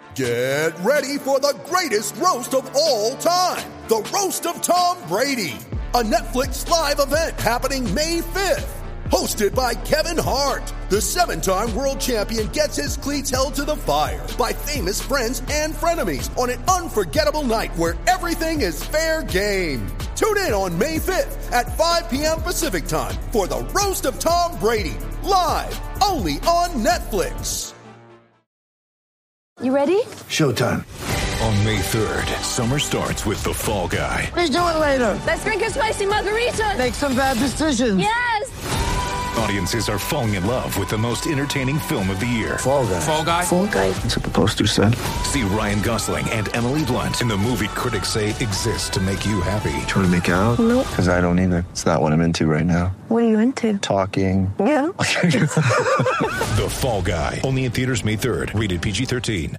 Get ready for the greatest roast of all time, the Roast of Tom Brady, a Netflix live event happening May 5th. Hosted by Kevin Hart, the 7-time world champion gets his cleats held to the fire by famous friends and frenemies on an unforgettable night where everything is fair game. Tune in on May 5th at 5 p.m. Pacific time for the Roast of Tom Brady, live only on Netflix. You ready? Showtime. On May 3rd, summer starts with The Fall Guy. What are you doing later? Let's drink a spicy margarita. Make some bad decisions. Yes! Audiences are falling in love with the most entertaining film of the year. Fall Guy. Fall Guy? Fall Guy. That's what the poster said. See Ryan Gosling and Emily Blunt in the movie critics say exists to make you happy. Trying to make it out? Nope. Because I don't either. It's not what I'm into right now. What are you into? Talking. Yeah. The Fall Guy. Only in theaters May 3rd. Rated PG-13.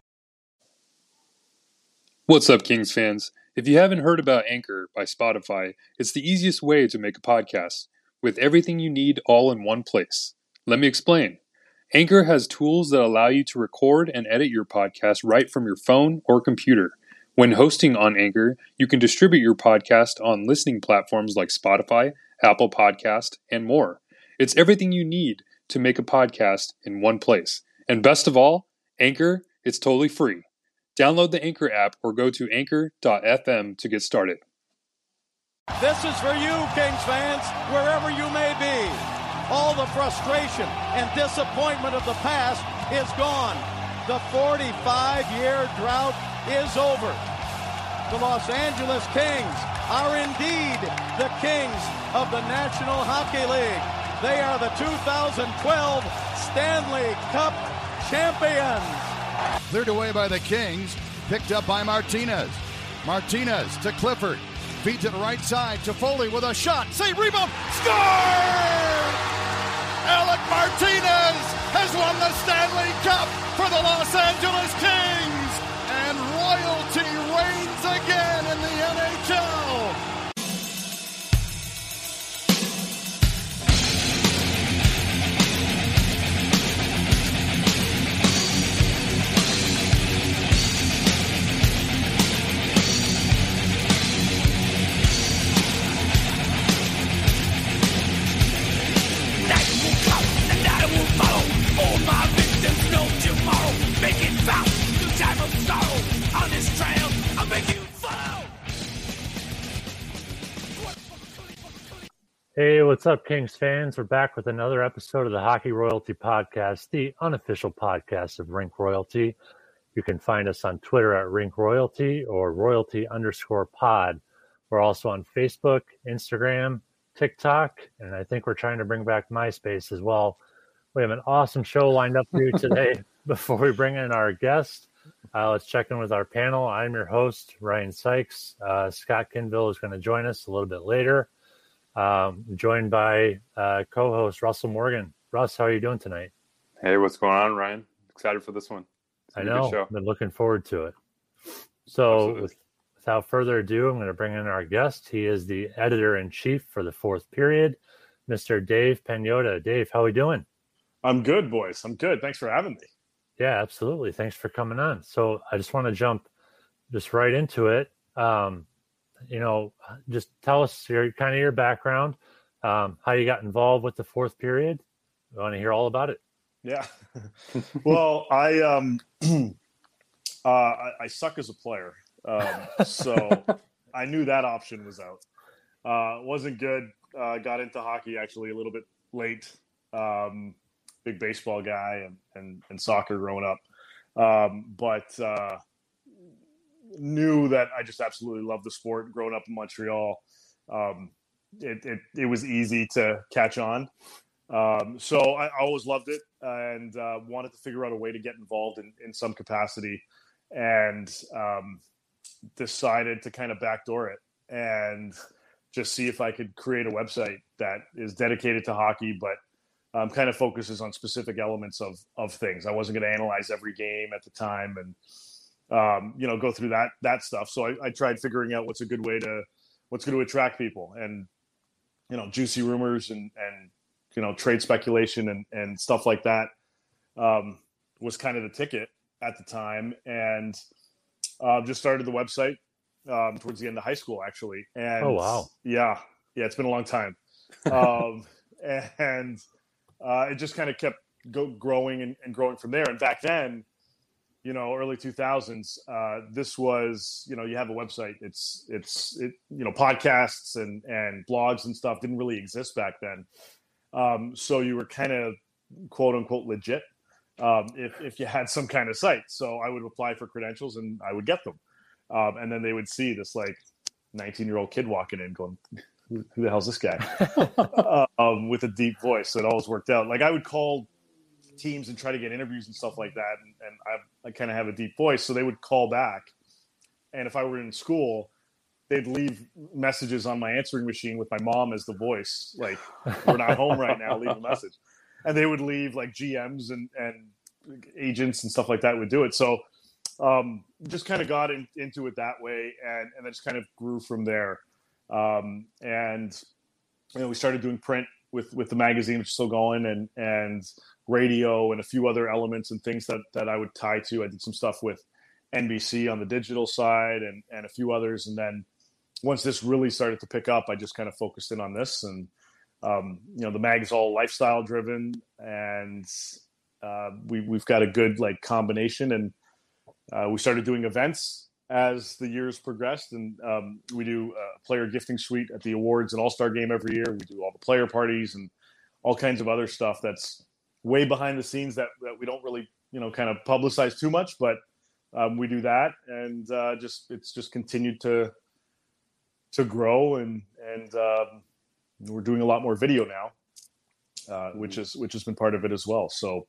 What's up, Kings fans? If you haven't heard about Anchor by Spotify, it's the easiest way to make a podcast with everything you need all in one place. Let me explain. Anchor has tools that allow you to record and edit your podcast right from your phone or computer. When hosting on Anchor, you can distribute your podcast on listening platforms like Spotify, Apple Podcast, and more. It's everything you need to make a podcast in one place. And best of all, Anchor, it's totally free. Download the Anchor app or go to anchor.fm to get started. This is for you, Kings fans, wherever you may be. All the frustration and disappointment of the past is gone. The 45-year drought is over. The Los Angeles Kings are indeed the kings of the National Hockey League. They are the 2012 Stanley Cup champions. Cleared away by the Kings, picked up by Martinez. Martinez to Clifford. Feed to the right side. Toffoli with a shot. Save, rebound. Score! Alec Martinez has won the Stanley Cup for the Los Angeles Kings. And royalty reigns again in the NHL. Hey, what's up, Kings fans? We're back with another episode of the Hockey Royalty Podcast, the unofficial podcast of Rink Royalty. You can find us on Twitter at Rink Royalty or Royalty_pod. We're also on Facebook, Instagram, TikTok, and I think we're trying to bring back MySpace as well. We have an awesome show lined up for you today. Before we bring in our guest, let's check in with our panel. I'm your host, Ryan Sykes. Scott Kinville is going to join us a little bit later. Joined by co-host Russell Morgan. Russ, how are you doing tonight? Hey, what's going on, Ryan? Excited for this one. I know. I've been looking forward to it. So without further ado, I'm going to bring in our guest. He is the editor-in-chief for the Fourth Period, Mr. Dave Pagnotta. Dave, how are we doing? I'm good, boys. I'm good. Thanks for having me. Yeah, absolutely. Thanks for coming on. So I just want to jump just right into it. Just tell us your background, how you got involved with the Fourth Period. I want to hear all about it. Yeah. Well, I suck as a player. So I knew that option was out. Wasn't good. Got into hockey actually a little bit late. Big baseball guy and soccer growing up. But knew that I just absolutely loved the sport growing up in Montreal. It was easy to catch on. So I always loved it and wanted to figure out a way to get involved in some capacity, and decided to kind of backdoor it and just see if I could create a website that is dedicated to hockey, but kind of focuses on specific elements of things. I wasn't going to analyze every game at the time and, go through that stuff. So I tried figuring out what's going to attract people, and, juicy rumors and trade speculation and stuff like that was kind of the ticket. at the time, and just started the website towards the end of high school, actually. And oh, wow. Yeah, it's been a long time. And it just kind of kept growing and growing from there. And back then, early 2000s, this was, you have a website. It's podcasts and blogs and stuff didn't really exist back then. So you were kind of quote unquote legit if you had some kind of site. So I would apply for credentials and I would get them. And then they would see this 19-year-old kid walking in going, who the hell's this guy? With a deep voice. So it always worked out. I would call teams and try to get interviews and stuff like that. And I kind of have a deep voice. So they would call back. And if I were in school, they'd leave messages on my answering machine with my mom as the voice. We're not home right now, leave a message. And they would leave GMs and agents and stuff like that would do it. So just kind of got into it that way. And then just kind of grew from there. And we started doing print with the magazine, which is still going, and radio and a few other elements and things that I would tie to. I did some stuff with NBC on the digital side and a few others. And then once this really started to pick up, I just kind of focused in on this. And, the mag's all lifestyle driven, and we've got a good combination. And we started doing events as the years progressed, and we do a player gifting suite at the awards and all-star game every year. We do all the player parties and all kinds of other stuff that's way behind the scenes that we don't really, kind of publicize too much, but we do that. And it's just continued to grow, and we're doing a lot more video now, which has been part of it as well. So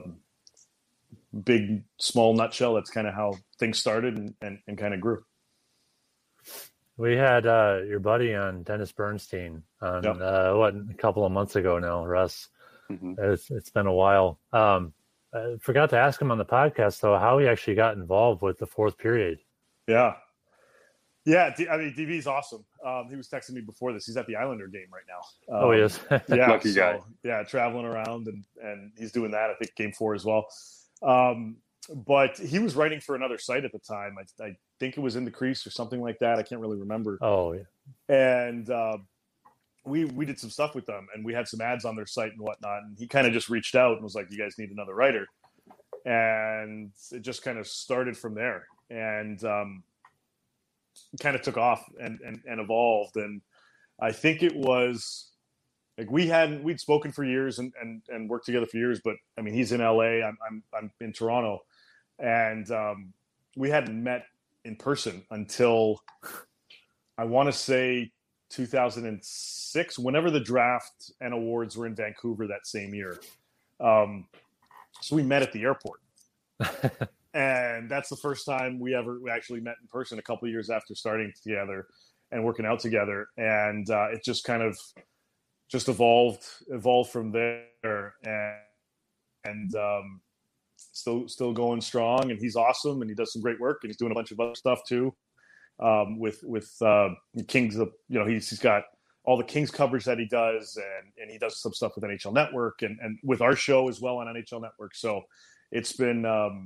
big, small nutshell, that's kind of how things started and kind of grew. We had your buddy on, Dennis Bernstein, on a couple of months ago now, Russ. Mm-hmm. It's been a while. I forgot to ask him on the podcast, though, how he actually got involved with the fourth period. Yeah. DV's awesome. He was texting me before this. He's at the Islander game right now. He is. Yeah, lucky guy. Yeah, traveling around and he's doing that. I think game 4 as well. But he was writing for another site at the time. I think it was In the Crease or something like that. I can't really remember. Oh, yeah. And we did some stuff with them, and we had some ads on their site and whatnot. And he kind of just reached out and was like, "You guys need another writer," and it just kind of started from there. And kind of took off and evolved. And I think it was we'd spoken for years and worked together for years, but I mean, he's in LA, I'm in Toronto, and we hadn't met in person until I want to say 2006, whenever the draft and awards were in Vancouver that same year. So we met at the airport. And that's the first time we actually met in person, a couple of years after starting together and working out together. And it just kind of evolved from there, and still going strong. And he's awesome, and he does some great work, and he's doing a bunch of other stuff too. With Kings, he's got all the Kings coverage that he does, and he does some stuff with NHL Network and with our show as well on NHL Network. So it's been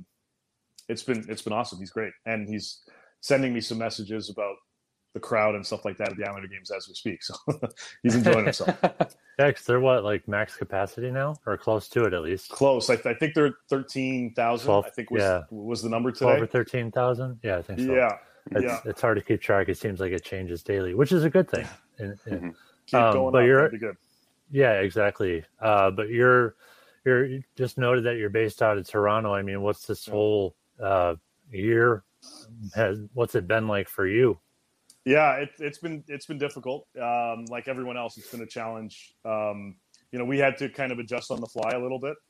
awesome. He's great. And he's sending me some messages about the crowd and stuff like that at the Islander games as we speak. So he's enjoying himself. Yeah, because they're max capacity now, or close to it at least. Close. I think they're 13,000. I think was the number today. 12 or 13,000. Yeah, I think so. Yeah. It's hard to keep track. It seems like it changes daily, which is a good thing. Keep going but up. You're, that'd be good. Yeah, exactly. But you just noted that you're based out of Toronto. I mean, what's this whole year? What's it been like for you? Yeah, it's been difficult. Like everyone else, it's been a challenge. We had to kind of adjust on the fly a little bit.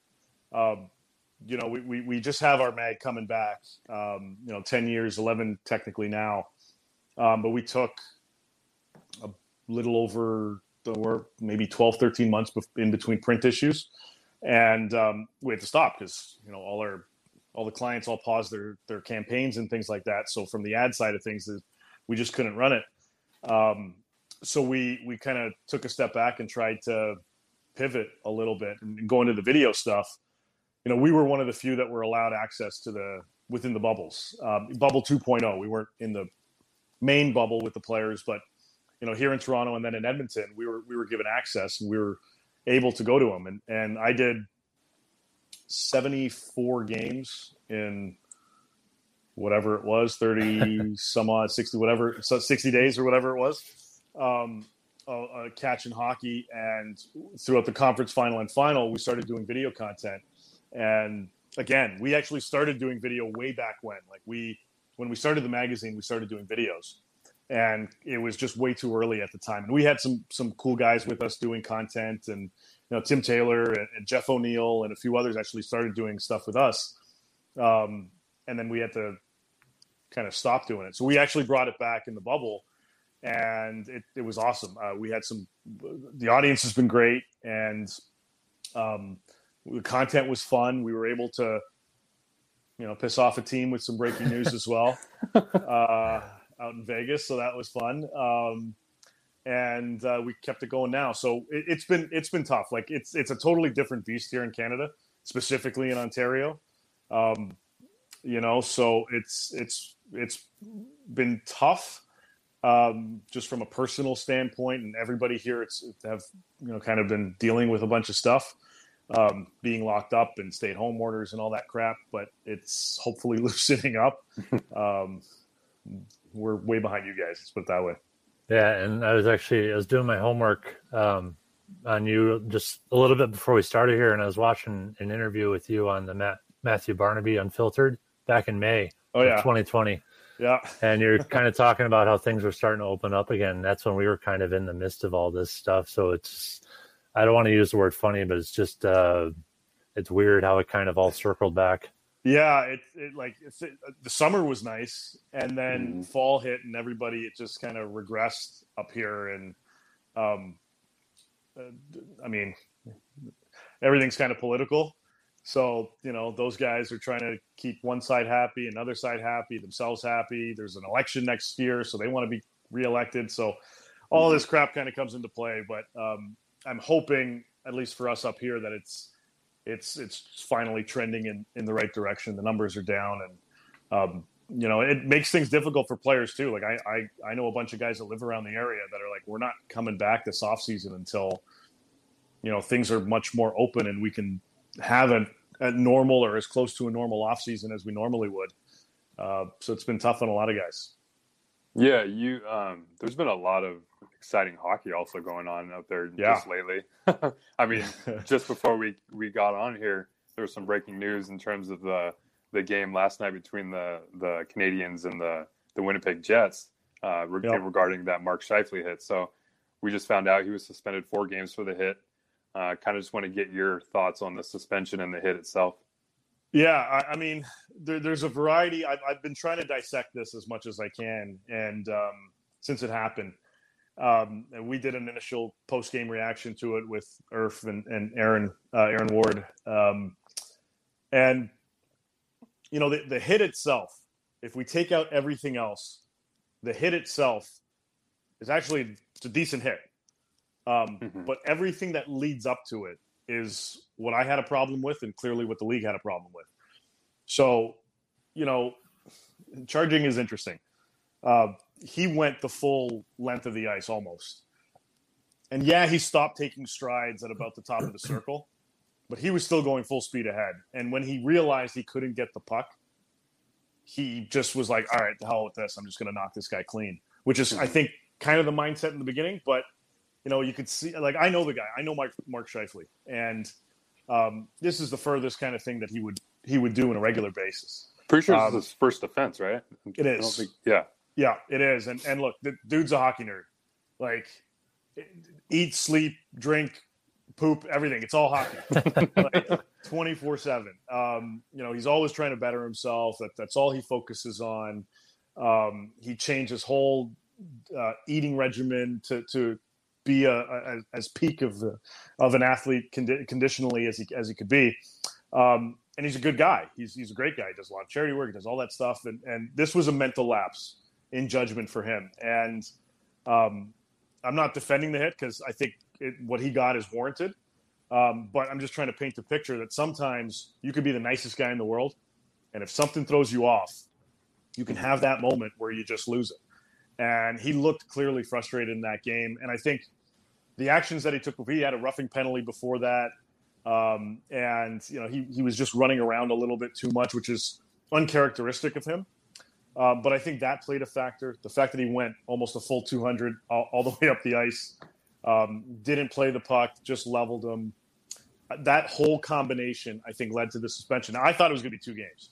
We just have our mag coming back. 10 years, 11 technically now, but we took a little over maybe 12, 13 months in between print issues, and we had to stop because all the clients all paused their campaigns and things like that. So from the ad side of things, we just couldn't run it. So we kind of took a step back and tried to pivot a little bit and go into the video stuff. we were one of the few that were allowed access to within the bubbles. Bubble 2.0. We weren't in the main bubble with the players, but here in Toronto and then in Edmonton, we were given access and we were able to go to them. And I did 74 games in whatever it was, 30 some odd, 60, whatever, 60 days or whatever it was, catching hockey. And throughout the conference final and final, we started doing video content. And again, we actually started doing video way back when. Like when we started the magazine, we started doing videos. And it was just way too early at the time. And we had some cool guys with us doing content, and Tim Taylor and Jeff O'Neill and a few others actually started doing stuff with us. And then we had to kind of stop doing it. So we actually brought it back in the bubble, and it was awesome. We had the audience has been great, and the content was fun. We were able to, piss off a team with some breaking news as well. Out in Vegas, so that was fun, and we kept it going now. So it's been tough. Like it's a totally different beast here in Canada, specifically in Ontario. So it's been tough, just from a personal standpoint, and everybody here have kind of been dealing with a bunch of stuff, being locked up and stay-at-home orders and all that crap. But it's hopefully loosening up. We're way behind you guys. Let's put it that way. Yeah, and I was doing my homework on you just a little bit before we started here, and I was watching an interview with you on the Matthew Barnaby Unfiltered back in May of 2020. Yeah. And you're kind of talking about how things were starting to open up again. That's when we were kind of in the midst of all this stuff. So I don't want to use the word funny, but it's just it's weird how it kind of all circled back. Yeah, the summer was nice, and then fall hit, and it just kind of regressed up here. And everything's kind of political. So, those guys are trying to keep one side happy, another side happy, themselves happy. There's an election next year, so they want to be reelected. So all this crap kind of comes into play. But I'm hoping, at least for us up here, that it's finally trending in the right direction. The numbers are down, and it makes things difficult for players too. Like I know a bunch of guys that live around the area that are like, we're not coming back this off season until things are much more open and we can have a normal or as close to a normal off season as we normally would. So it's been tough on a lot of guys. Yeah, there's been a lot of exciting hockey also going on out there just lately. I mean, just before we got on here, there was some breaking news in terms of the game last night between the Canadiens and the Winnipeg Jets regarding that Mark Scheifele hit. So we just found out he was suspended 4 games for the hit. Kind of just want to get your thoughts on the suspension and the hit itself. Yeah, I mean, there's a variety. I've been trying to dissect this as much as I can, and since it happened, and we did an initial post-game reaction to it with Irf and Aaron Ward, and the hit itself. If we take out everything else, the hit itself is actually a decent hit, but everything that leads up to it is what I had a problem with, and clearly what the league had a problem with. So, charging is interesting. He went the full length of the ice almost. And he stopped taking strides at about the top of the circle, but he was still going full speed ahead. And when he realized he couldn't get the puck, he just was like, all right, the hell with this. I'm just going to knock this guy clean, which is, I think, kind of the mindset in the beginning. But you could see, like, I know the guy. I know Mark Scheifele, and this is the furthest kind of thing that he would do on a regular basis. Pretty sure this is his first offense, right? It is. Yeah, it is. And look, the dude's a hockey nerd. Like, eat, sleep, drink, poop, everything. It's all hockey, 24/7. He's always trying to better himself. That's all he focuses on. He changed his whole eating regimen to be as peak of an athlete conditionally as he could be, and he's a good guy. He's a great guy. He does a lot of charity work. He does all that stuff, and this was a mental lapse in judgment for him. And I'm not defending the hit because I think what he got is warranted. But I'm just trying to paint the picture that sometimes you could be the nicest guy in the world, and if something throws you off, you can have that moment where you just lose it. And he looked clearly frustrated in that game. And I think the actions that he took, he had a roughing penalty before that. And, he was just running around a little bit too much, which is uncharacteristic of him. But I think that played a factor. The fact that he went almost a full 200 all the way up the ice, didn't play the puck, just leveled him. That whole combination, I think, led to the suspension. Now, I thought it was going to be 2 games.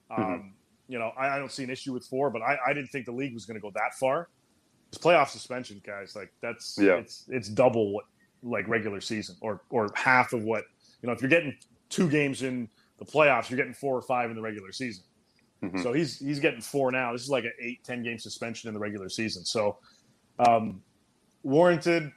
I don't see an issue with 4, but I didn't think the league was going to go that far. It's playoff suspension, guys. Like it's double what like regular season or half of what, if you're getting 2 games in the playoffs, you're getting 4 or 5 in the regular season. So he's getting 4 now. This is like an 8-10 game suspension in the regular season. So warranted.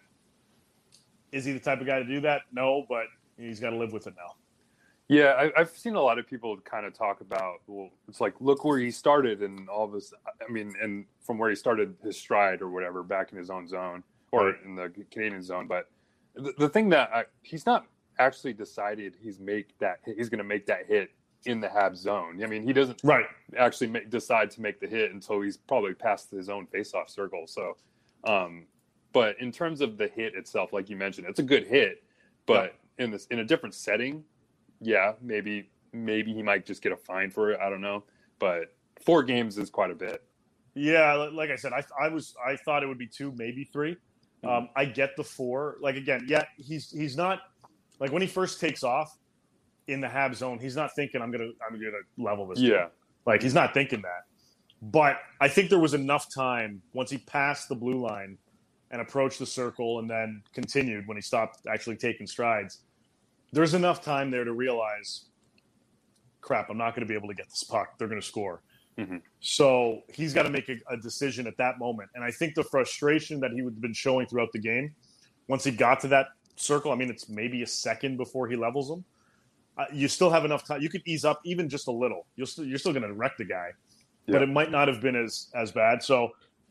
Is he the type of guy to do that? No, but he's got to live with it now. Yeah, I've seen a lot of people kind of talk about, well, it's like, look where he started and all this. I mean, and from where he started his stride or whatever, back in his own zone or in the Canadian zone. But the thing that he's not actually decided he's going to make that hit in the Habs zone. I mean, he doesn't actually decide to make the hit until he's probably past his own faceoff circle. So, but in terms of the hit itself, like you mentioned, it's a good hit, but in a different setting. Yeah, maybe he might just get a fine for it. I don't know, but 4 games is quite a bit. Yeah, like I said, I thought it would be 2, maybe 3. I get the 4. Like again, he's not like when he first takes off in the Habs zone, he's not thinking I'm gonna level this. Yeah, like he's not thinking that. But I think there was enough time once he passed the blue line and approached the circle, and then continued when he stopped actually taking strides. There's enough time there to realize, crap, I'm not going to be able to get this puck. They're going to score. So he's got to make a decision at that moment. And I think the frustration that he would have been showing throughout the game, once he got to that circle, I mean, it's maybe a second before he levels them. You still have enough time. You could ease up even just a little. You're still going to wreck the guy. But it might not have been as bad. So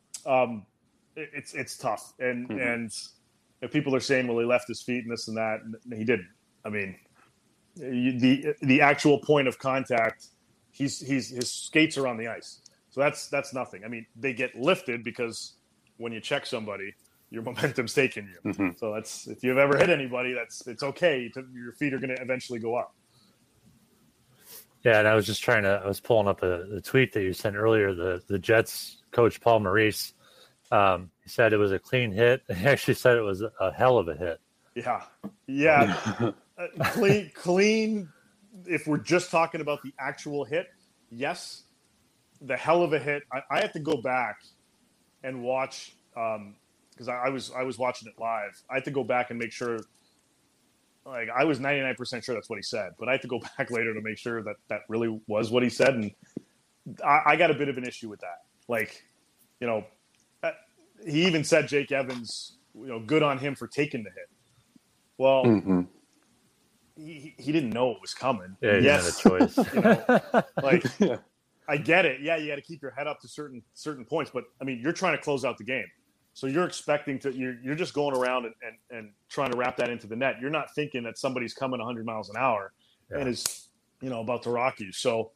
it's tough. And if people are saying, well, he left his feet and this and that, and he didn't. I mean, the actual point of contact, his skates are on the ice, so that's nothing. I mean, they get lifted because when you check somebody, your momentum's taking you. So that's, if you've ever hit anybody, it's okay. Your feet are going to eventually go up. Yeah, and I was just I was pulling up the tweet that you sent earlier. The Jets coach Paul Maurice, he said it was a clean hit. He actually said it was a hell of a hit. Yeah. Clean. If we're just talking about the actual hit, yes, the hell of a hit. I have to go back and watch because I was watching it live. I had to go back and make sure. Like I was 99% sure that's what he said, but I had to go back later to make sure that really was what he said, and I got a bit of an issue with that. Like, he even said Jake Evans, good on him for taking the hit. Well. He didn't know it was coming. Yeah, he didn't have a choice. I get it. Yeah, you got to keep your head up to certain points, but I mean, you're trying to close out the game, so you're expecting to. You're just going around and trying to wrap that into the net. You're not thinking that somebody's coming 100 miles an hour and is about to rock you. So,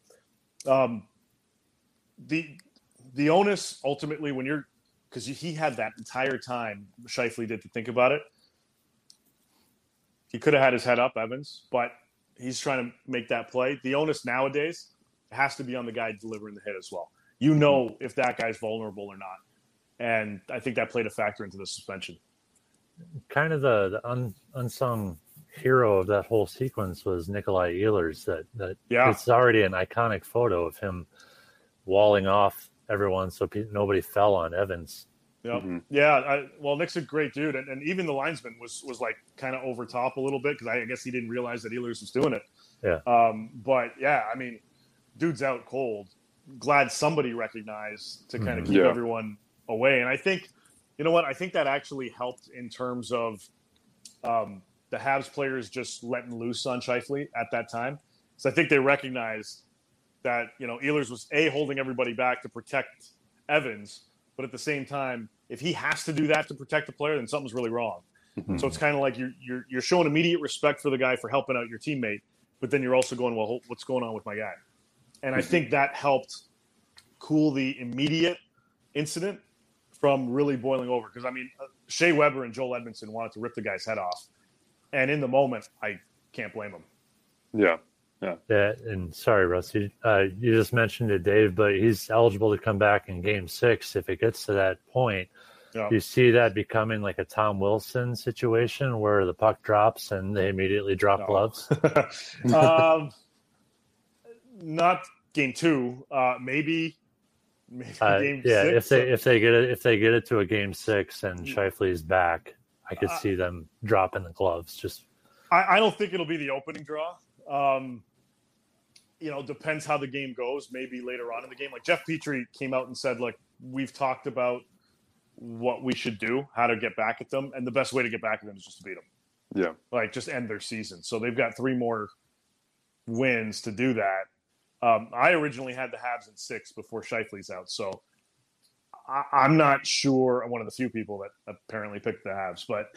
the onus ultimately because he had that entire time Scheifele did to think about it. He could have had his head up, Evans, but he's trying to make that play. The onus nowadays has to be on the guy delivering the hit as well. If that guy's vulnerable or not. And I think that played a factor into the suspension. Kind of the unsung hero of that whole sequence was Nikolai Ehlers. It's already an iconic photo of him walling off everyone so nobody fell on Evans. Yeah. Well, Nick's a great dude, and even the linesman was like kind of over top a little bit because I guess he didn't realize that Ehlers was doing it. Yeah. But yeah, I mean, dude's out cold. Glad somebody recognized to kind of keep everyone away, and I think, I think that actually helped in terms of the Habs players just letting loose on Scheifele at that time. So I think they recognized that Ehlers was holding everybody back to protect Evans, but at the same time, if he has to do that to protect the player, then something's really wrong. Mm-hmm. So it's kind of like you're showing immediate respect for the guy for helping out your teammate, but then you're also going, well, what's going on with my guy? And I think that helped cool the immediate incident from really boiling over. Because, I mean, Shea Weber and Joel Edmondson wanted to rip the guy's head off. And in the moment, I can't blame him. Yeah. And sorry, Russ, you just mentioned it, Dave, but he's eligible to come back in Game 6 if it gets to that point. Yeah. Do you see that becoming like a Tom Wilson situation where the puck drops and they immediately drop gloves? Not Game 2, maybe Game 6. If they get it to a Game 6 and Scheifele's back, I could see them dropping the gloves. I don't think it'll be the opening draw. Depends how the game goes. Maybe later on in the game, like Jeff Petrie came out and said, like, we've talked about what we should do, how to get back at them, and the best way to get back at them is just to beat them. Yeah, like just end their season. So they've got 3 more wins to do that. I originally had the Habs in 6 before Scheifele's out, so I'm not sure. I'm one of the few people that apparently picked the Habs, but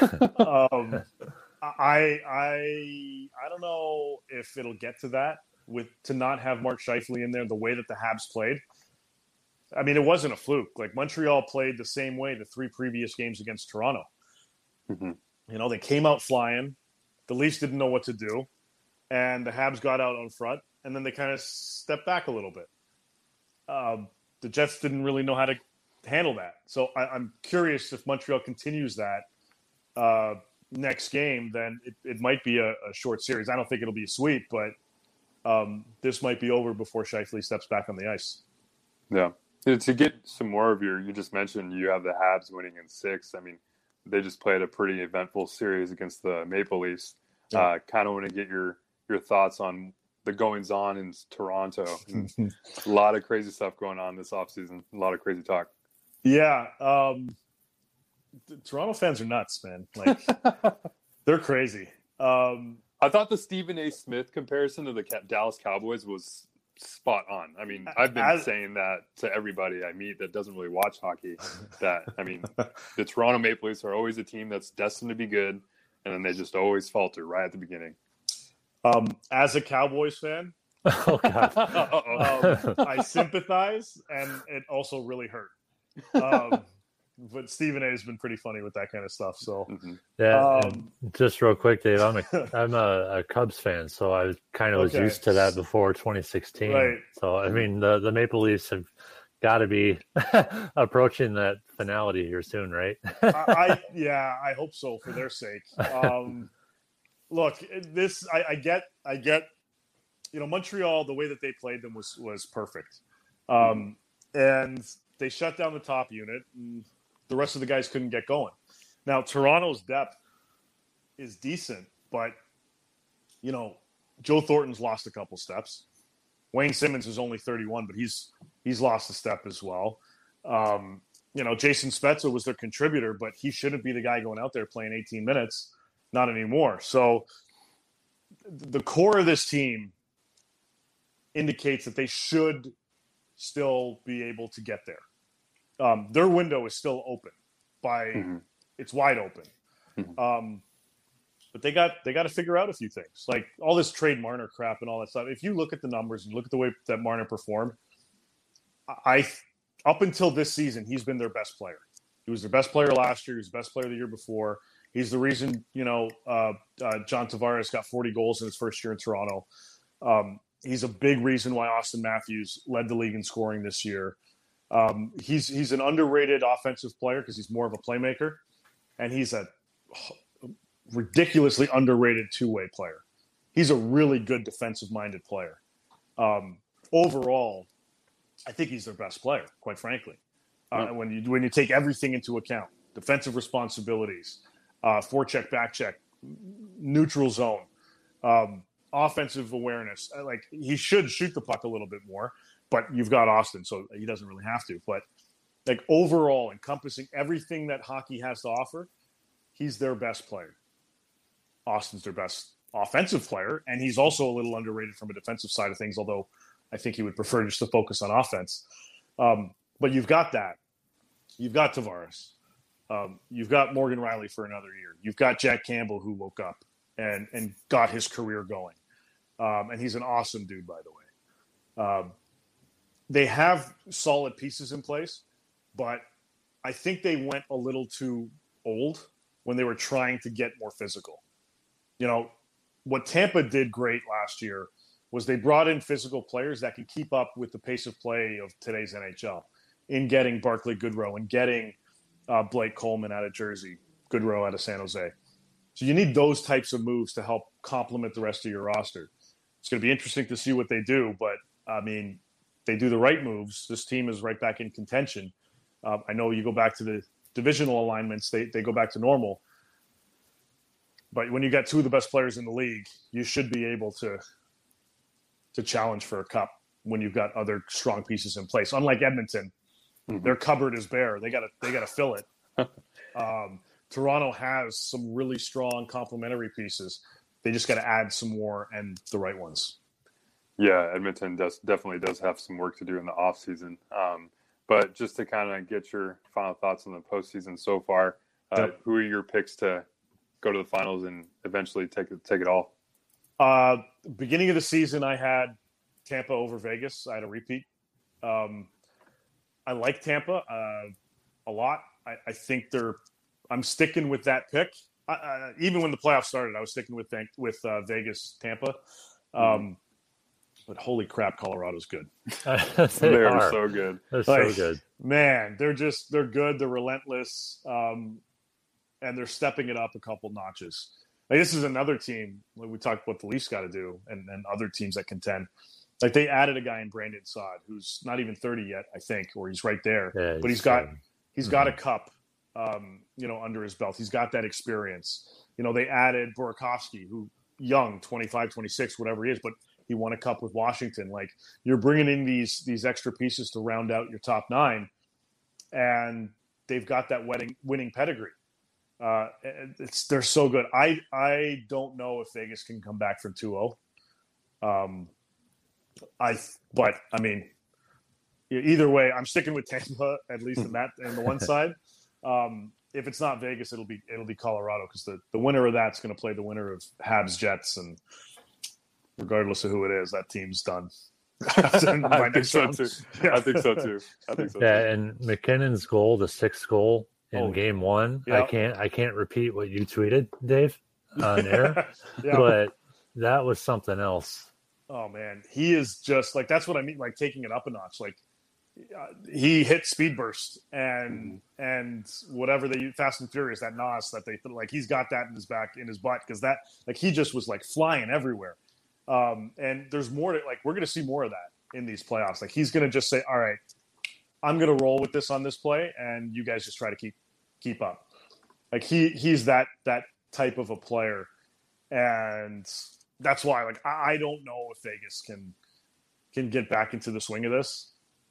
I don't know if it'll get to that to not have Mark Scheifele in there the way that the Habs played. I mean, it wasn't a fluke. Like Montreal played the same way the 3 previous games against Toronto. Mm-hmm. They came out flying. The Leafs didn't know what to do, and the Habs got out on front, and then they kind of stepped back a little bit. The Jets didn't really know how to handle that. So I'm curious if Montreal continues that next game, then it might be a short series. I don't think it'll be a sweep, but this might be over before Scheifele steps back on the ice. Yeah. To get some more of you just mentioned you have the Habs winning in 6. I mean, they just played a pretty eventful series against the Maple Leafs. Yeah. Kind of want to get your thoughts on the goings-on in Toronto. A lot of crazy stuff going on this offseason. A lot of crazy talk. Yeah. The Toronto fans are nuts, man. Like, they're crazy. I thought the Stephen A. Smith comparison to the Dallas Cowboys was spot on. I mean, I've been saying that to everybody I meet that doesn't really watch hockey. That, I mean, the Toronto Maple Leafs are always a team that's destined to be good, and then they just always falter right at the beginning. As a Cowboys fan, I sympathize, and it also really hurt. But Stephen A. has been pretty funny with that kind of stuff. So just real quick, Dave, I'm a Cubs fan, so I kind of was used to that before 2016. Right. So I mean, the Maple Leafs have got to be approaching that finality here soon, right? I hope so for their sake. Look, I get. Montreal, the way that they played them was perfect, and they shut down the top unit. And the rest of the guys couldn't get going. Now, Toronto's depth is decent, but, Joe Thornton's lost a couple steps. Wayne Simmons is only 31, but he's lost a step as well. Jason Spezza was their contributor, but he shouldn't be the guy going out there playing 18 minutes. Not anymore. So the core of this team indicates that they should still be able to get there. Their window is still open it's wide open. Mm-hmm. But they got to figure out a few things, like all this trade Marner crap and all that stuff. If you look at the numbers and look at the way that Marner performed, up until this season, he's been their best player. He was their best player last year. He was the best player the year before. He's the reason, John Tavares got 40 goals in his first year in Toronto. He's a big reason why Austin Matthews led the league in scoring this year. He's an underrated offensive player because he's more of a playmaker, and he's a ridiculously underrated two-way player. He's a really good defensive-minded player. Overall, I think he's their best player, quite frankly. When you take everything into account, defensive responsibilities, forecheck, backcheck, neutral zone, offensive awareness, like he should shoot the puck a little bit more. But you've got Austin, so he doesn't really have to. But like overall, encompassing everything that hockey has to offer, he's their best player. Austin's their best offensive player, and he's also a little underrated from a defensive side of things, although I think he would prefer just to focus on offense. But you've got that. You've got Tavares. You've got Morgan Riley for another year. You've got Jack Campbell, who woke up and got his career going. And he's an awesome dude, by the way. They have solid pieces in place, but I think they went a little too old when they were trying to get more physical. You know, what Tampa did great last year was they brought in physical players that can keep up with the pace of play of today's NHL in getting Barclay Goodrow and getting Blake Coleman out of Jersey, Goodrow out of San Jose. So you need those types of moves to help complement the rest of your roster. It's going to be interesting to see what they do, but, I mean, they do the right moves. This team is right back in contention. I know you go back to the divisional alignments, they go back to normal. But when you got two of the best players in the league, you should be able to challenge for a cup when you've got other strong pieces in place. Unlike Edmonton, their cupboard is bare. They gotta fill it. Toronto has some really strong complementary pieces. They just got to add some more and the right ones. Yeah, Edmonton definitely does have some work to do in the offseason. But just to kind of get your final thoughts on the postseason so far, who are your picks to go to the finals and eventually take it all? Beginning of the season, I had Tampa over Vegas. I had a repeat. I like Tampa a lot. I think I'm sticking with that pick. Even when the playoffs started, I was sticking with Vegas, Tampa. But holy crap, Colorado's good. They are so good. They're so good. Man, they're good. They're relentless. And they're stepping it up a couple notches. Like, this is another team. Like, we talked what the Leafs got to do and other teams that contend. Like, they added a guy in Brandon Saad who's not even 30 yet, I think, or he's right there. Yeah, but he's got a cup, under his belt. He's got that experience. You know, they added Burakovsky, who young, 25, 26, whatever he is, but he won a cup with Washington. Like, you're bringing in these extra pieces to round out your top nine, and they've got that winning pedigree. They're so good. I don't know if Vegas can come back from 2-0. But I mean, either way, I'm sticking with Tampa, at least in the one side. If it's not Vegas, it'll be Colorado, because the winner of that's going to play the winner of Habs Jets, and regardless of who it is, that team's done. I think so too. Yeah, and McKinnon's goal, the sixth goal in game one. Yeah. I can't repeat what you tweeted, Dave, on air, but that was something else. Oh man, he is just like, that's what I mean, like taking it up a notch. Like, he hit speed burst and whatever they use, Fast and Furious, that NOS that they like, he's got that in his butt, because that, like, he just was like flying everywhere. And there's more to, like, we're going to see more of that in these playoffs. Like, he's going to just say, all right, I'm going to roll with this on this play, and you guys just try to keep up. Like, he's that type of a player. And that's why, like, I don't know if Vegas can get back into the swing of this.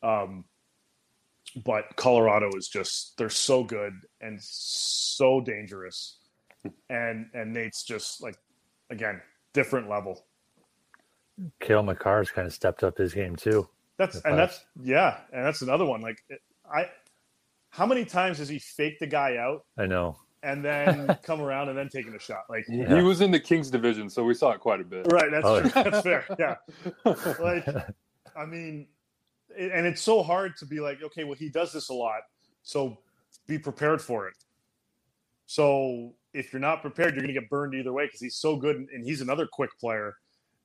But Colorado is just, they're so good and so dangerous. And Nate's just, like, again, different level. Cale Makar's kind of stepped up his game too. That's another one. Like, how many times has he faked the guy out? I know. And then come around and then taking a shot. Like, he was in the Kings division, so we saw it quite a bit. Right, that's true. That's fair. Yeah. Like, I mean, and it's so hard to be like, okay, well, he does this a lot, so be prepared for it. So if you're not prepared, you're going to get burned either way, because he's so good, and he's another quick player.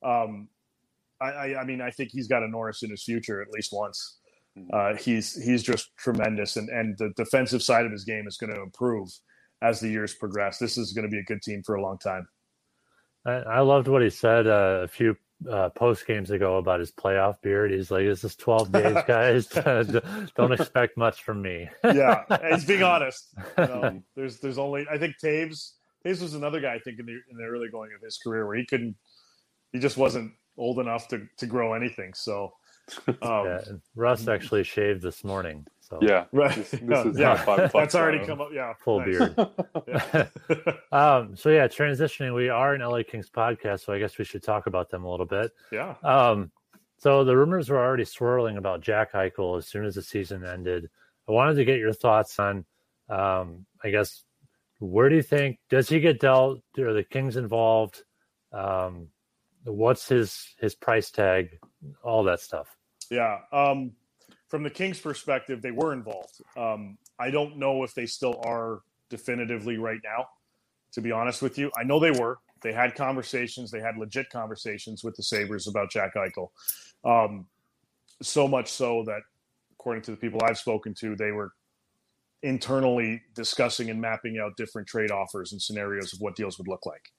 I mean, I think he's got a Norris in his future at least once. He's just tremendous, and the defensive side of his game is going to improve as the years progress. This is going to be a good team for a long time. I loved what he said a few post games ago about his playoff beard. He's like, "This is 12 days, guys. Don't expect much from me." Yeah, he's being honest. You know, there's only, I think Taves was another guy, I think, in the early going of his career, where he just wasn't old enough to grow anything. So and Russ actually shaved this morning. So yeah, right. This is not 5 o'clock. That's already come up. Yeah, full beard. So yeah, transitioning. We are an LA Kings podcast, so I guess we should talk about them a little bit. Yeah. So the rumors were already swirling about Jack Eichel as soon as the season ended. I wanted to get your thoughts on I guess, where do you think, does he get dealt? Are the Kings involved? What's his price tag? All that stuff. Yeah. From the Kings' perspective, they were involved. I don't know if they still are definitively right now, to be honest with you. I know they were. They had conversations. They had legit conversations with the Sabres about Jack Eichel. So much so that, according to the people I've spoken to, they were internally discussing and mapping out different trade offers and scenarios of what deals would look like.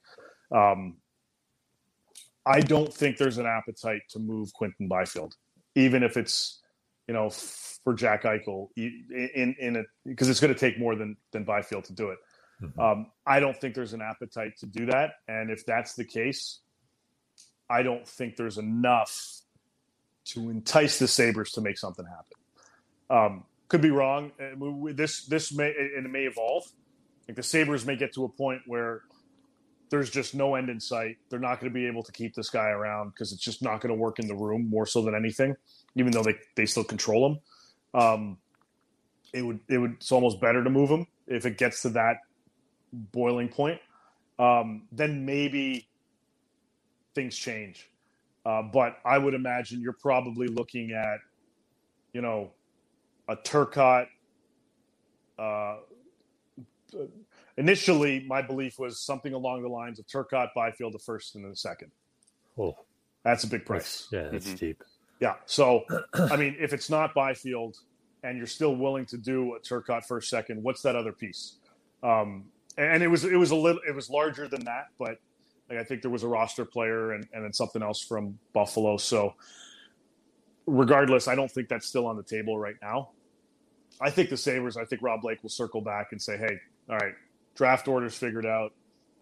I don't think there's an appetite to move Quinton Byfield, even if it's, for Jack Eichel, because it's going to take more than Byfield to do it. Mm-hmm. I don't think there's an appetite to do that. And if that's the case, I don't think there's enough to entice the Sabres to make something happen. Could be wrong. This may evolve. Like the Sabres may get to a point where there's just no end in sight. They're not going to be able to keep this guy around because it's just not going to work in the room more so than anything, even though they still control him. It's almost better to move him if it gets to that boiling point. Then maybe things change. But I would imagine you're probably looking at, a Turcotte. Initially, my belief was something along the lines of Turcotte, Byfield, the first and then the second. Oh, that's a big price. That's deep. Yeah. So, I mean, if it's not Byfield and you're still willing to do a Turcotte first, second, what's that other piece? And it was larger than that, but I think there was a roster player and then something else from Buffalo. So regardless, I don't think that's still on the table right now. I think the Sabres, Rob Blake will circle back and say, hey, all right, draft orders figured out.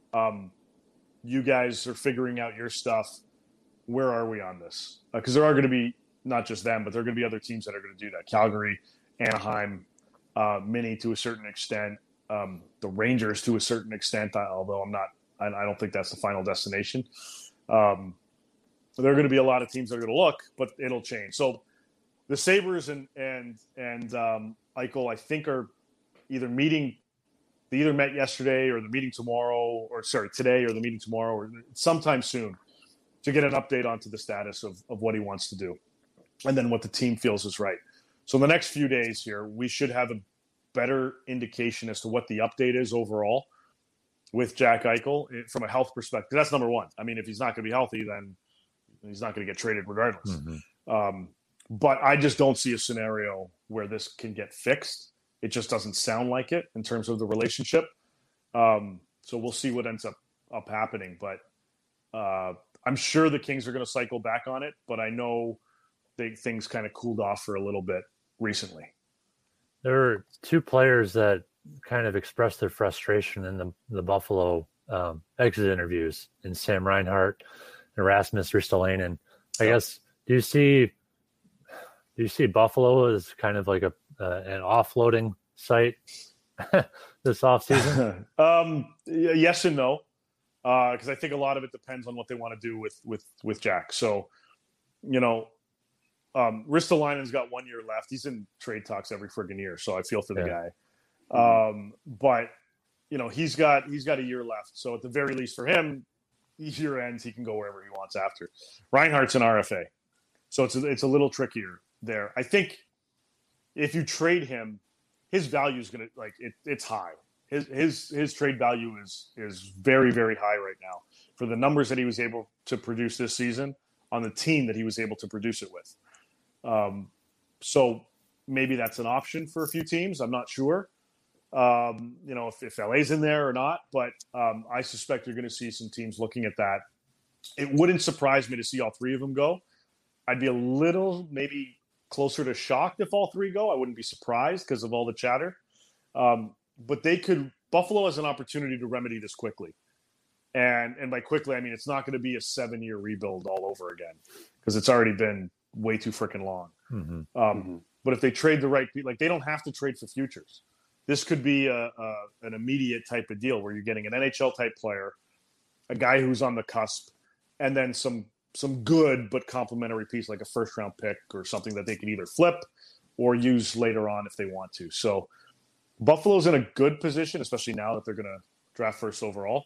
You guys are figuring out your stuff. Where are we on this? Because there are going to be not just them, but there are going to be other teams that are going to do that. Calgary, Anaheim, Mini to a certain extent, the Rangers to a certain extent, although I don't think that's the final destination. There are going to be a lot of teams that are going to look, but it'll change. So the Sabres and Eichel, I think, are either meeting. They either met yesterday or the meeting tomorrow, today or the meeting tomorrow, or sometime soon, to get an update onto the status of what he wants to do, and then what the team feels is right. So in the next few days here, we should have a better indication as to what the update is overall with Jack Eichel from a health perspective. That's number one. I mean, if he's not going to be healthy, then he's not going to get traded regardless. Mm-hmm. But I just don't see a scenario where this can get fixed. It just doesn't sound like it in terms of the relationship. So we'll see what ends up happening. But I'm sure the Kings are going to cycle back on it. But I know things kind of cooled off for a little bit recently. There are two players that kind of expressed their frustration in the Buffalo exit interviews, in Sam Reinhart and Rasmus Ristolainen. I guess, do you see Buffalo as kind of like an offloading site this offseason? Yes and no, because I think a lot of it depends on what they want to do with Jack. So, Ristolainen's got 1 year left. He's in trade talks every friggin' year, so I feel for the guy. But he's got a year left. So at the very least for him, year ends, he can go wherever he wants after. Reinhardt's an RFA, so it's a little trickier there. I think if you trade him, his value is going to it's high. His trade value is very, very high right now for the numbers that he was able to produce this season on the team that he was able to produce it with. So maybe that's an option for a few teams. I'm not sure, if LA's in there or not, but I suspect you're going to see some teams looking at that. It wouldn't surprise me to see all three of them go. I'd be a little maybe closer to shocked if all three go. I wouldn't be surprised because of all the chatter. But Buffalo has an opportunity to remedy this quickly. And by quickly, I mean, it's not going to be a 7-year rebuild all over again because it's already been way too freaking long. Mm-hmm. But if they trade the right people, they don't have to trade for futures. This could be an immediate type of deal where you're getting an NHL type player, a guy who's on the cusp, and then some good but complementary piece like a first round pick or something that they can either flip or use later on if they want to. So Buffalo's in a good position, especially now that they're going to draft first overall.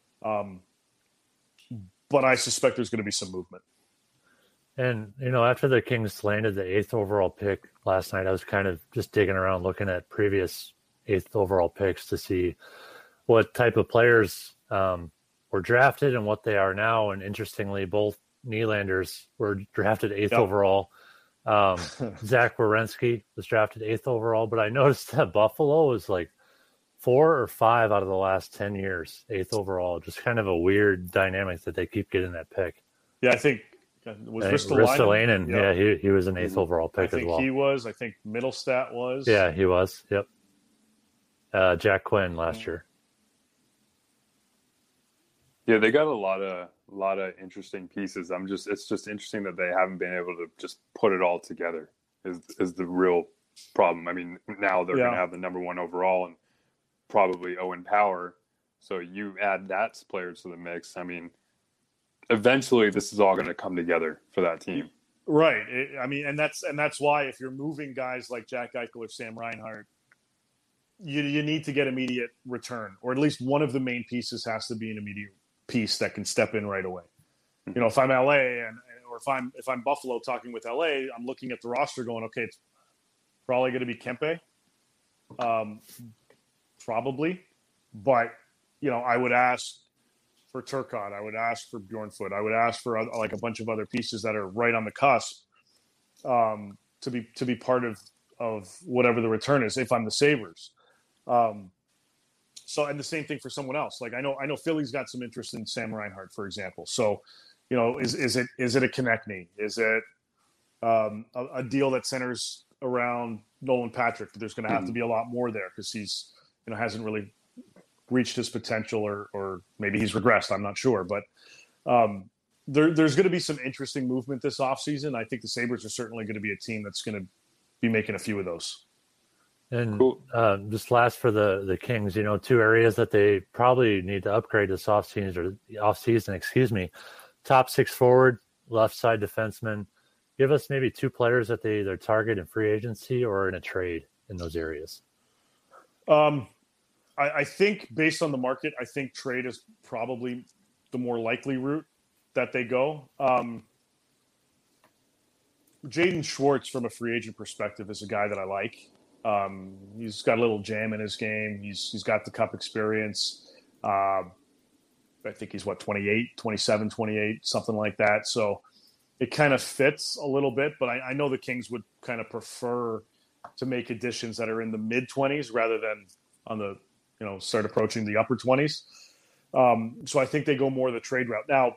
But I suspect there's going to be some movement. And, after the Kings landed the 8th overall pick last night, I was kind of just digging around looking at previous 8th overall picks to see what type of players were drafted and what they are now. And interestingly, both Nylanders were drafted 8th overall. Zach Werenski was drafted 8th overall, but I noticed that Buffalo was like 4 or 5 out of the last 10 years, 8th overall. Just kind of a weird dynamic that they keep getting that pick. Yeah, I think was Ristolainen. Yeah, he was an 8th overall pick as well. He was. I think Middlestat was. Yeah, he was. Yep. Jack Quinn last year. Yeah, they got a lot of interesting pieces. It's just interesting that they haven't been able to just put it all together. Is the real problem. I mean, now they're going to have the number 1 overall and probably Owen Power. So you add that player to the mix. I mean, eventually this is all going to come together for that team. Right. And that's why if you're moving guys like Jack Eichel or Sam Reinhart, you need to get immediate return, or at least one of the main pieces has to be an immediate piece that can step in right away. If I'm LA or if I'm Buffalo talking with LA, I'm looking at the roster going, okay, it's probably going to be Kempe. Probably. But, I would ask for Turcotte. I would ask for Bjornfoot. I would ask for like a bunch of other pieces that are right on the cusp to be part of whatever the return is if I'm the Sabres. So, and the same thing for someone else. Like I know Philly's got some interest in Sam Reinhart, for example. So, is it a Konechny? Is it a deal that centers around Nolan Patrick? There's going to have to be a lot more there because he's hasn't really reached his potential, or maybe he's regressed. I'm not sure, but there's going to be some interesting movement this offseason. I think the Sabres are certainly going to be a team that's going to be making a few of those. And just last for the Kings, 2 areas that they probably need to upgrade this offseason, top 6 forward, left side defenseman. Give us maybe 2 players that they either target in free agency or in a trade in those areas. I think based on the market, I think trade is probably the more likely route that they go. Jaden Schwartz, from a free agent perspective, is a guy that I like. He's got a little jam in his game. He's got the cup experience. I think he's 27, 28, something like that. So it kind of fits a little bit, but I know the Kings would kind of prefer to make additions that are in the mid-20s rather than on the, start approaching the upper 20s. So I think they go more the trade route. Now,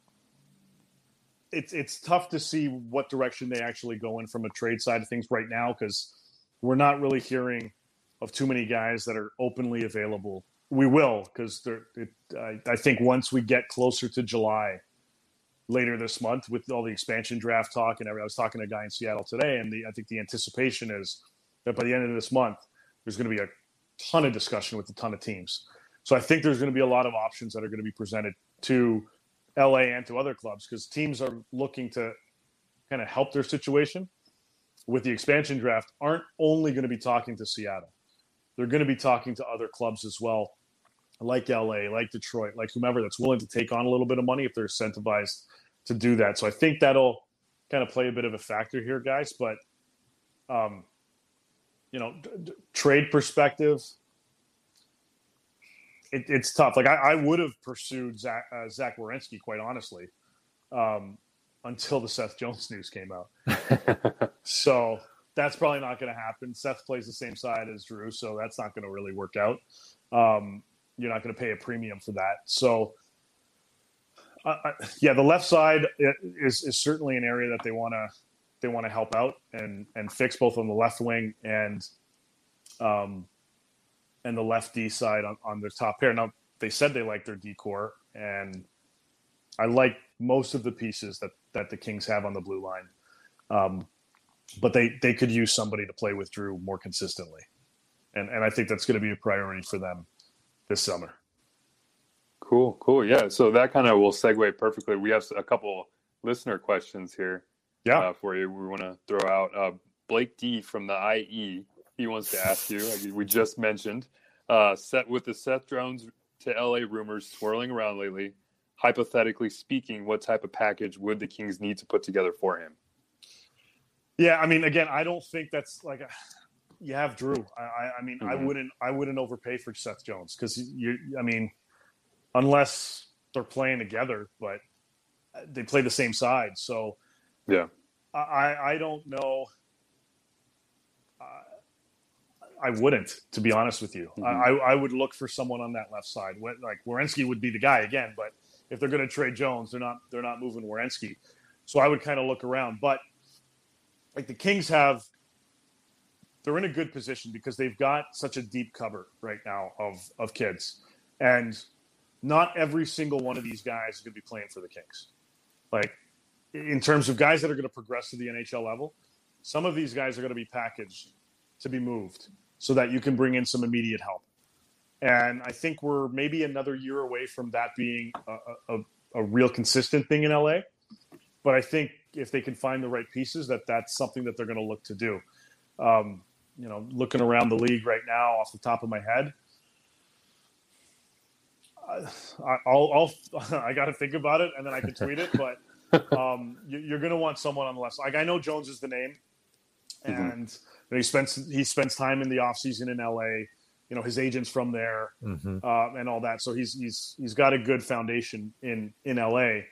it's tough to see what direction they actually go in from a trade side of things right now because we're not really hearing of too many guys that are openly available. We will, because I think once we get closer to July, later this month, with all the expansion draft talk and everything, I was talking to a guy in Seattle today, and I think the anticipation is that by the end of this month, there's going to be a ton of discussion with a ton of teams. So I think there's going to be a lot of options that are going to be presented to LA and to other clubs because teams are looking to kind of help their situation. With the expansion draft, aren't only going to be talking to Seattle. They're going to be talking to other clubs as well, like LA, like Detroit, like whomever that's willing to take on a little bit of money if they're incentivized to do that. So I think that'll kind of play a bit of a factor here, guys. But, trade perspective, it's tough. Like I would have pursued Zach Werenski, quite honestly, until the Seth Jones news came out. So that's probably not going to happen. Seth plays the same side as Drew, so that's not going to really work out. You're not going to pay a premium for that. So, the left side is certainly an area that they want to help out and fix, both on the left wing and the left D side on their top pair. Now, they said they like their D core, and I like most of the pieces that the Kings have on the blue line. But they could use somebody to play with Drew more consistently. And I think that's going to be a priority for them this summer. Cool. Yeah, so that kind of will segue perfectly. We have a couple listener questions here for you. We want to throw out Blake D from the IE. he wants to ask you. I mean, we just mentioned with the Seth Jones to LA rumors swirling around lately. Hypothetically speaking, what type of package would the Kings need to put together for him? Yeah, I mean, again, I don't think that's like you have Drew. I mean, I wouldn't overpay for Seth Jones because unless they're playing together, but they play the same side. So yeah, I don't know. I wouldn't, to be honest with you. I would look for someone on that left side. Like Werenski would be the guy again, but if they're going to trade Jones, they're not moving Werenski. So I would kind of look around. But like the Kings they're in a good position because they've got such a deep cover right now of kids, and not every single one of these guys is going to be playing for the Kings. Like in terms of guys that are going to progress to the NHL level, some of these guys are going to be packaged to be moved so that you can bring in some immediate help. And I think we're maybe another year away from that being a real consistent thing in LA. But I think if they can find the right pieces, that's something that they're going to look to do. Looking around the league right now off the top of my head, I got to think about it and then I can tweet it. But you're going to want someone on the left side. Like I know Jones is the name, and he spends time in the offseason in LA. His agent's from there and all that. So he's got a good foundation in LA.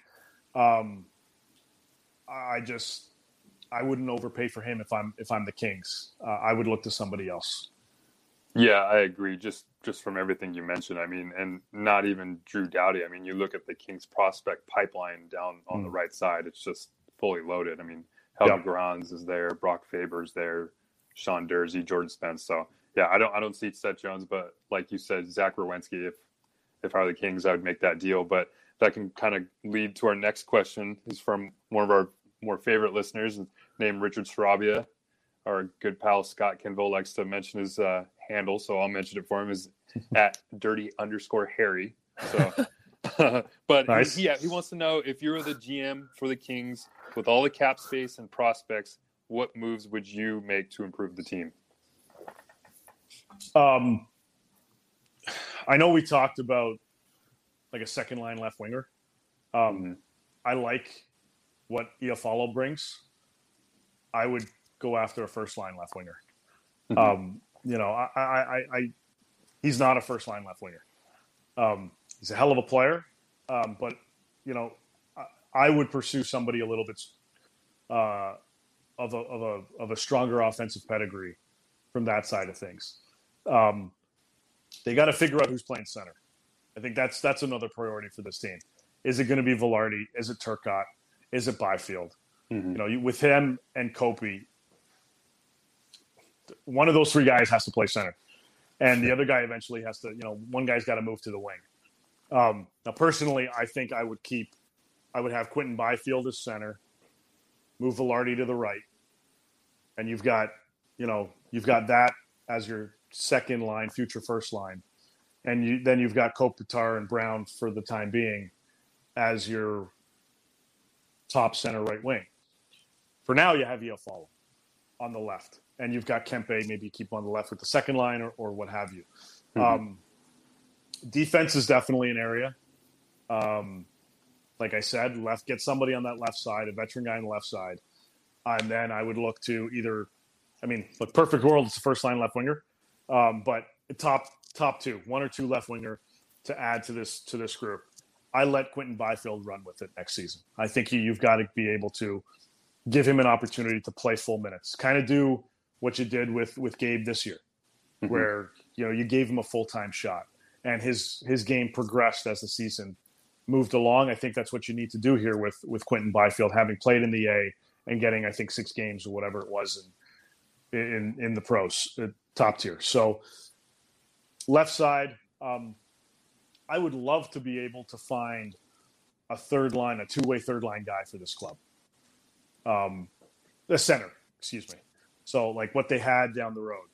I wouldn't overpay for him if I'm the Kings. I would look to somebody else. Yeah, I agree. Just from everything you mentioned, I mean, and not even Drew Doughty. I mean, you look at the Kings prospect pipeline down on the right side; it's just fully loaded. I mean, Helge Grans is there, Brock Faber's there, Sean Dursey, Jordan Spence. So yeah, I don't see Seth Jones, but like you said, Zach Werenski. If I were the Kings, I would make that deal. But that can kind of lead to our next question. Is from one of our more favorite listeners named Richard Sarabia. Our good pal Scott Kenville likes to mention his handle, so I'll mention it for him, is at dirty_Harry. So, but nice. he wants to know, if you were the GM for the Kings with all the cap space and prospects, what moves would you make to improve the team? I know we talked about like a second line left winger. I like what Iafallo brings. I would go after a first line left winger. He's not a first line left winger. He's a hell of a player, but I would pursue somebody a little bit of a stronger offensive pedigree from that side of things. They got to figure out who's playing center. I think that's another priority for this team. Is it going to be Velarde? Is it Turcotte? Is it Byfield? With him and Kopi, one of those three guys has to play center, and the other guy eventually has to. One guy's got to move to the wing. Now, personally, I think I would have Quinton Byfield as center, move Velarde to the right, and you've got that as your second line, future first line, and then you've got Kopitar and Brown for the time being as your top center right wing. For now, you have Iafallo on the left, and you've got Kempe maybe keep on the left with the second line or what have you. Defense is definitely an area. Like I said, get somebody on that left side, a veteran guy on the left side. And then I would look to perfect world, it's a first line left winger. But top two, one or two left winger to add to this group. I let Quinton Byfield run with it next season. I think you've got to be able to give him an opportunity to play full minutes. Kind of do what you did with Gabe this year, where you gave him a full-time shot, and his game progressed as the season moved along. I think that's what you need to do here with Quinton Byfield, having played in the A and getting, I think, 6 games or whatever it was in the pros, top tier. So left side, I would love to be able to find a two-way third line guy for this club. The center, excuse me. So like what they had down the road.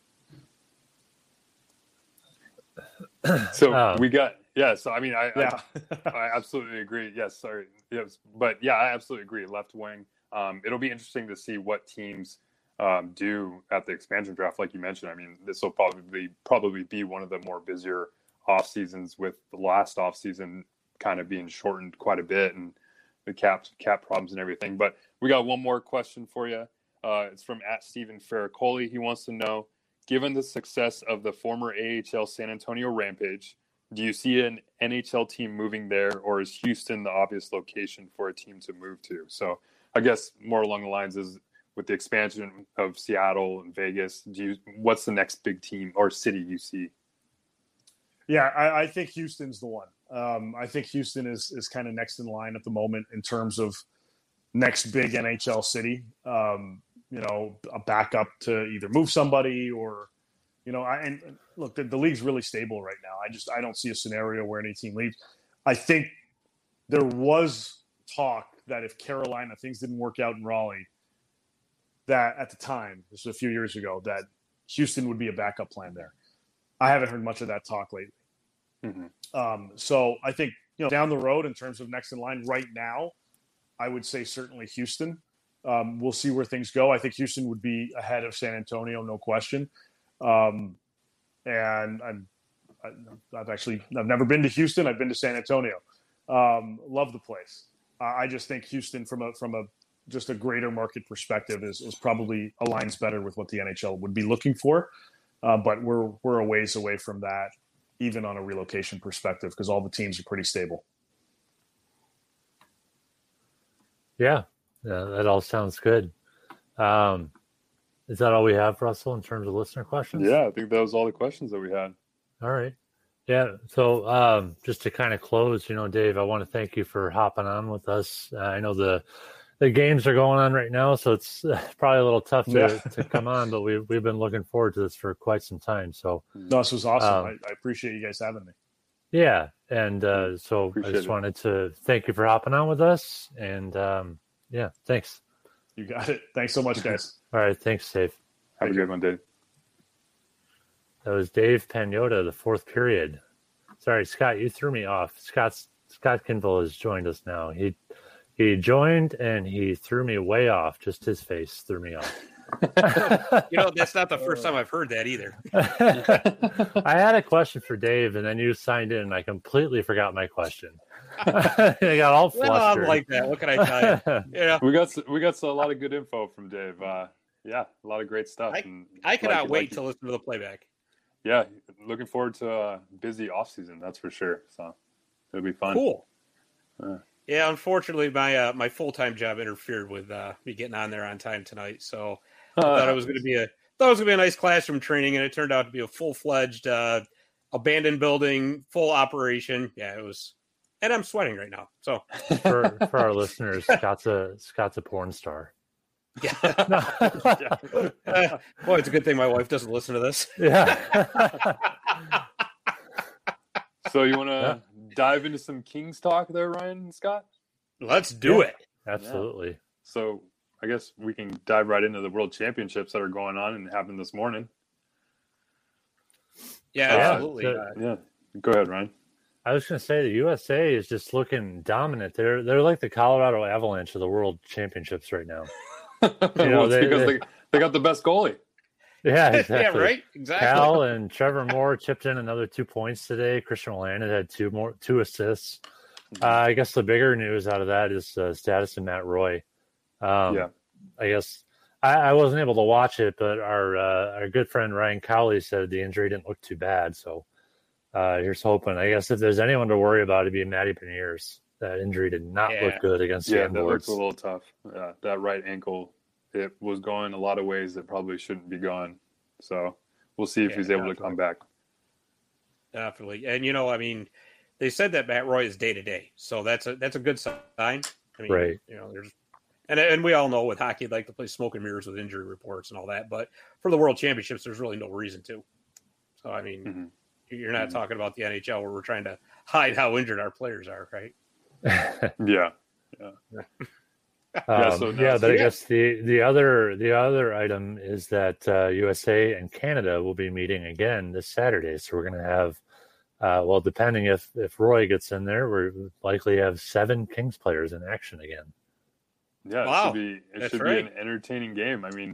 So we got, so I mean, I absolutely agree. Yes, sorry. Yes, but yeah, I absolutely agree. Left wing. It'll be interesting to see what teams do at the expansion draft, like you mentioned. I mean, this will probably be one of the more busier off seasons, with the last off season kind of being shortened quite a bit and the cap problems and everything. But we got one more question for you. It's from @Stephen Ferracoli. He wants to know, given the success of the former AHL San Antonio Rampage, do you see an NHL team moving there, or is Houston the obvious location for a team to move to? So I guess more along the lines is, with the expansion of Seattle and Vegas, what's the next big team or city you see? Yeah, I think Houston's the one. I think Houston is kind of next in line at the moment in terms of next big NHL city. A backup to either move somebody or, and look, the league's really stable right now. I don't see a scenario where any team leaves. I think there was talk that if Carolina, things didn't work out in Raleigh, that at the time, this was a few years ago, that Houston would be a backup plan there. I haven't heard much of that talk lately. Mm-hmm. So I think, down the road in terms of next in line right now, I would say certainly Houston. We'll see where things go. I think Houston would be ahead of San Antonio, no question. And I've never been to Houston. I've been to San Antonio. Love the place. I just think Houston from just a greater market perspective is probably aligns better with what the NHL would be looking for. But we're a ways away from that, even on a relocation perspective, because all the teams are pretty stable. Yeah, that all sounds good. Is that all we have, Russell, in terms of listener questions? Yeah, I think that was all the questions that we had. All right. Yeah, so just to kind of close, Dave, I want to thank you for hopping on with us. I know the games are going on right now, so it's probably a little tough to come on, but we've been looking forward to this for quite some time. So this was awesome. I appreciate you guys having me. Yeah, and so I just wanted to thank you for hopping on with us, and thanks. You got it. Thanks so much, guys. All right, thanks, Dave. Have a good one, Dave. That was Dave Pagnotta, the fourth period. Sorry, Scott, you threw me off. Scott Kinville has joined us now. He joined and he threw me way off. Just his face threw me off. That's not the first time I've heard that either. I had a question for Dave, and then you signed in, and I completely forgot my question. I got all flustered. Well, I'm like that. What can I tell you? Yeah, we got a lot of good info from Dave. A lot of great stuff. I cannot wait to listen to the playback. Yeah, looking forward to a busy off season. That's for sure. So it'll be fun. Cool. Yeah, unfortunately, my full time job interfered with me getting on there on time tonight. So I thought it was going to be a nice classroom training, and it turned out to be a full fledged abandoned building, full operation. Yeah, it was, and I'm sweating right now. So for our listeners, Scott's a porn star. Yeah. Boy, it's a good thing my wife doesn't listen to this. Yeah. So you want to dive into some Kings talk there, Ryan and Scott? Let's do it. Absolutely. Yeah. So I guess we can dive right into the World Championships that are going on and happened this morning. Yeah, absolutely. Go ahead, Ryan. I was going to say the USA is just looking dominant. They're like the Colorado Avalanche of the World Championships right now. Because they got the best goalie. Yeah, exactly. Yeah, right. Exactly. Cal and Trevor Moore chipped in another 2 points today. Christian Wolanin had two assists. I guess the bigger news out of that is status of Matt Roy. I guess I wasn't able to watch it, but our good friend Ryan Cowley said the injury didn't look too bad. So here's hoping. I guess if there's anyone to worry about, it'd be Matty Beniers. That injury did not look good against the Sandboards. That looks a little tough. That right ankle, it was going a lot of ways that probably shouldn't be going. So we'll see if he's able to come back. Definitely. And, they said that Matt Roy is day-to-day. So that's a good sign. Right. There's and we all know with hockey, like to play smoke and mirrors with injury reports and all that. But for the World Championships, there's really no reason to. So, you're not talking about the NHL where we're trying to hide how injured our players are, right? Yeah. But I guess the other item is that USA and Canada will be meeting again this Saturday. So we're going to have, depending if Roy gets in there, we're likely to have 7 Kings players in action again. Yeah, wow. It should be an entertaining game.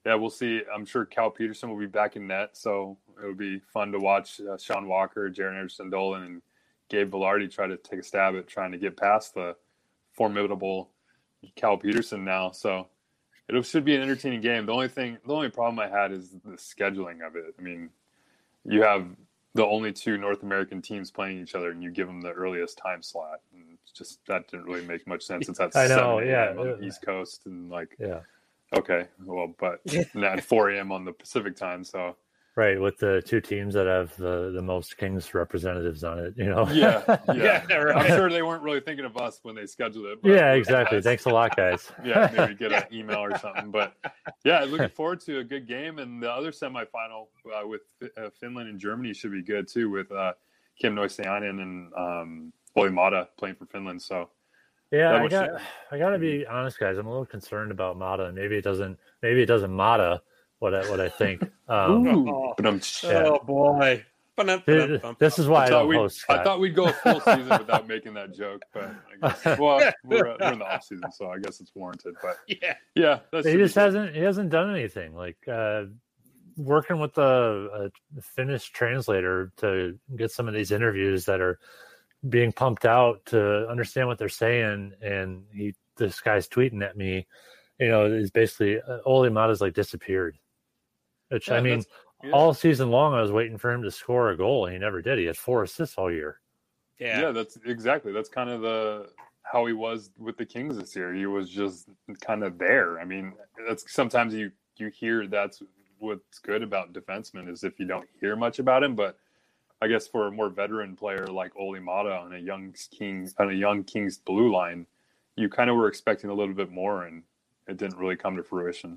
Yeah, we'll see. I'm sure Cal Peterson will be back in net, so it would be fun to watch Sean Walker, Jaron Anderson-Dolan, and Gabe Velarde try to take a stab at trying to get past the formidable Cal Peterson now. So it should be an entertaining game. The only problem I had is the scheduling of it. I mean, you have the only two North American teams playing each other, and you give them the earliest time slot. And just that didn't really make much sense. It's at 7 a.m. on the East Coast, and okay, well, but at 4 a.m. on the Pacific time, so. Right, with the two teams that have the most Kings representatives on it, Yeah. Right. I'm sure they weren't really thinking of us when they scheduled it. But yeah, exactly. Thanks a lot, guys. Maybe get an email or something. But, looking forward to a good game. And the other semifinal with Finland and Germany should be good, too, with Kim Noisiainen and Olli Mata playing for Finland. So, yeah, I got to be honest, guys. I'm a little concerned about Mata, and maybe it doesn't Mata what I think. Oh boy! This is why I don't host. Scott. I thought we'd go a full season without making that joke, but I guess we're in the off season, so I guess it's warranted. But he hasn't done anything like working with a Finnish translator to get some of these interviews that are being pumped out to understand what they're saying, and this guy's tweeting at me. Is basically Olli Mata's like disappeared. Which all season long I was waiting for him to score a goal, and he never did. He had 4 assists all year. Yeah, that's kind of how he was with the Kings this year. He was just kind of there. I mean, that's sometimes you hear that's what's good about defensemen is if you don't hear much about him. But I guess for a more veteran player like Olli Mata on a young Kings blue line, you kind of were expecting a little bit more, and it didn't really come to fruition.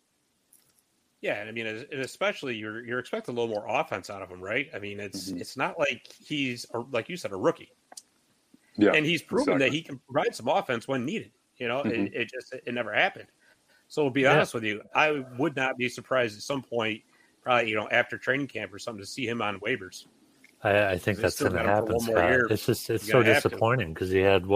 Yeah, and I mean, and especially you're expecting a little more offense out of him, right? I mean, it's not like he's, like you said, a rookie. Yeah, and he's proven that he can provide some offense when needed. It never happened. So to be honest with you, I would not be surprised at some point, probably after training camp or something, to see him on waivers. I think that's going to happen, Scott. It's so disappointing because he had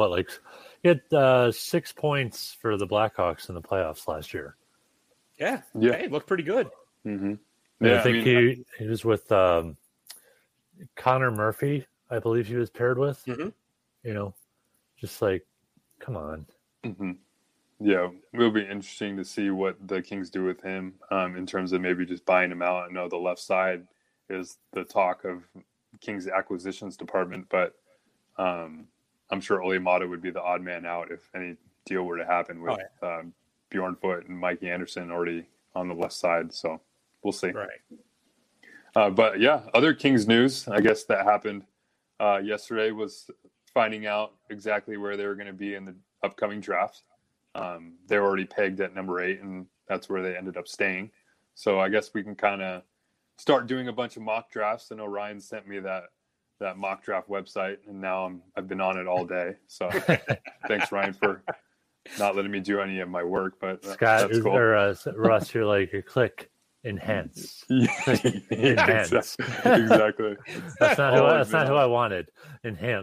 6 points for the Blackhawks in the playoffs last year. Yeah. Hey, looked pretty good. Mm-hmm. I think he was with Connor Murphy, I believe he was paired with. Mm-hmm. Just like, come on. Mm-hmm. Yeah, it'll be interesting to see what the Kings do with him in terms of maybe just buying him out. I know the left side is the talk of Kings acquisitions department, but I'm sure Olli Mata would be the odd man out if any deal were to happen with Bjorn Foote and Mikey Anderson already on the left side. So we'll see. Right. But other Kings news, I guess that happened yesterday was finding out exactly where they were going to be in the upcoming draft. They were already pegged at number 8, and that's where they ended up staying. So I guess we can kind of start doing a bunch of mock drafts. I know Ryan sent me that mock draft website, and now I've been on it all day. So thanks, Ryan, for not letting me do any of my work. But Scott, that's cool. Russ, you're like, click enhance. Enhance. Exactly. That's not who I wanted. Enhance.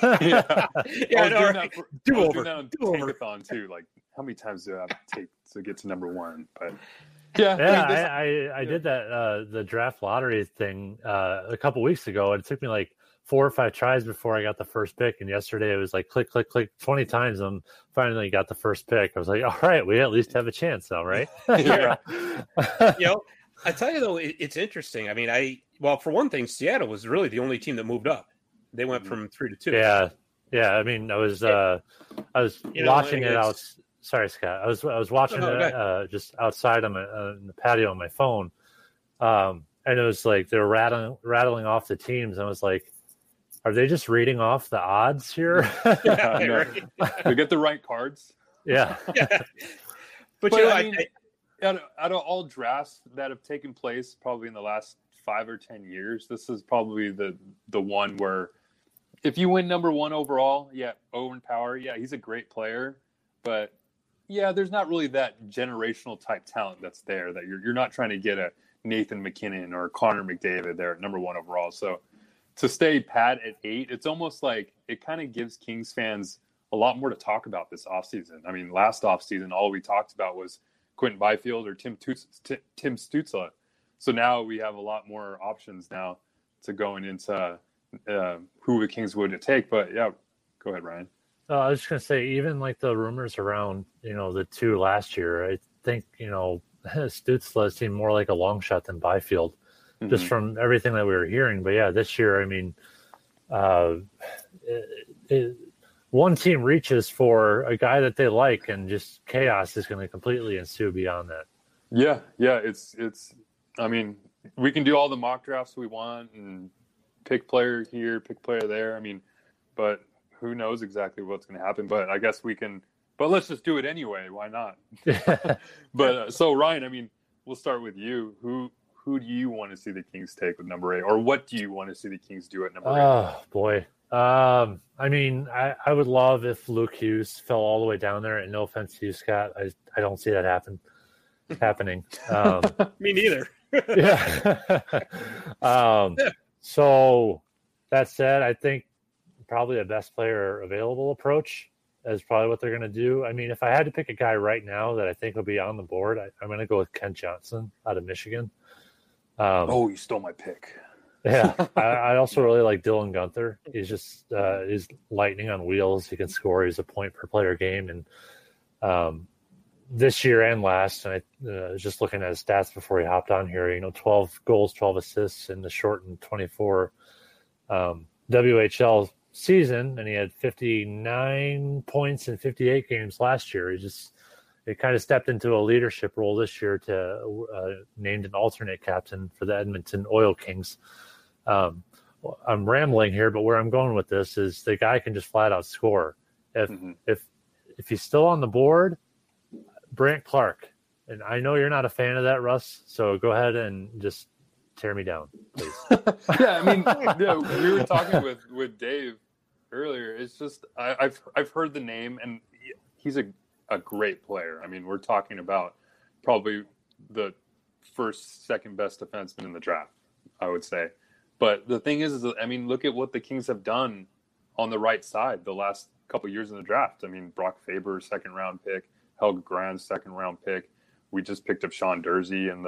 Do over. Tankathon too. Like, how many times do I have to take to get to number 1? But I did that the draft lottery thing a couple weeks ago, and it took me like 4 or 5 tries before I got the first pick. And yesterday it was like click, click, click 20 times. And finally got the first pick. I was like, all right, we at least have a chance now, right? I tell you though, it's interesting. I mean, for one thing, Seattle was really the only team that moved up. They went from 3 to 2. Yeah. I mean, I was watching it out. Sorry, Scott. I was watching it just outside on the patio on my phone, and it was like they were rattling off the teams. And I was like, are they just reading off the odds here? No. They get the right cards. Yeah. But I mean, out of all drafts that have taken place probably in the last 5 or 10 years, this is probably the one where if you win number 1 overall, Owen Power, he's a great player, but there's not really that generational type talent that's there, that you're not trying to get a Nathan McKinnon or Connor McDavid there at number 1 overall. So to stay pat at 8, it's almost like it kind of gives Kings fans a lot more to talk about this offseason. I mean, last offseason, all we talked about was Quentin Byfield or Tim Stützle. So now we have a lot more options now to going into who the Kings would take. But yeah, go ahead, Ryan. I was just going to say, even like the rumors around, the two last year, I think, Stützle seemed more like a long shot than Byfield, just from everything that we were hearing. But yeah, this year, I mean, one team reaches for a guy that they like, and just chaos is going to completely ensue beyond that. Yeah. It's. I mean, we can do all the mock drafts we want and pick player here, pick player there. I mean, but who knows exactly what's going to happen? But I guess we can. But let's just do it anyway. Why not? But so Ryan, I mean, we'll start with you. Who do you want to see the Kings take with number 8, or what do you want to see the Kings do at number 8? Oh boy. I mean, I would love if Luke Hughes fell all the way down there. And no offense to you, Scott, I don't see that happening. Me neither. Yeah. So that said, I think probably the best player available approach is probably what they're going to do. I mean, if I had to pick a guy right now that I think will be on the board, I'm going to go with Kent Johnson out of Michigan. You stole my pick. Yeah. I also really like Dylan Guenther. He's just he's lightning on wheels. He can score. He's a point per player game. And this year and last, and I was just looking at his stats before he hopped on here, 12 goals, 12 assists in the shortened 24 WHL season, and he had 59 points in 58 games last year. He kind of stepped into a leadership role this year to named an alternate captain for the Edmonton Oil Kings. I'm rambling here, but where I'm going with this is the guy can just flat out score. If he's still on the board, Brant Clark. And I know you're not a fan of that, Russ, so go ahead and just tear me down, please. Yeah, I mean, we were talking with Dave earlier. It's just I've heard the name, and he's a great player. I mean, we're talking about probably the second best defenseman in the draft, I would say. But the thing is I mean, look at what the Kings have done on the right side the last couple of years in the draft. I mean, Brock Faber, 2nd round pick, Helge Grans, 2nd round pick. We just picked up Sean Dursey in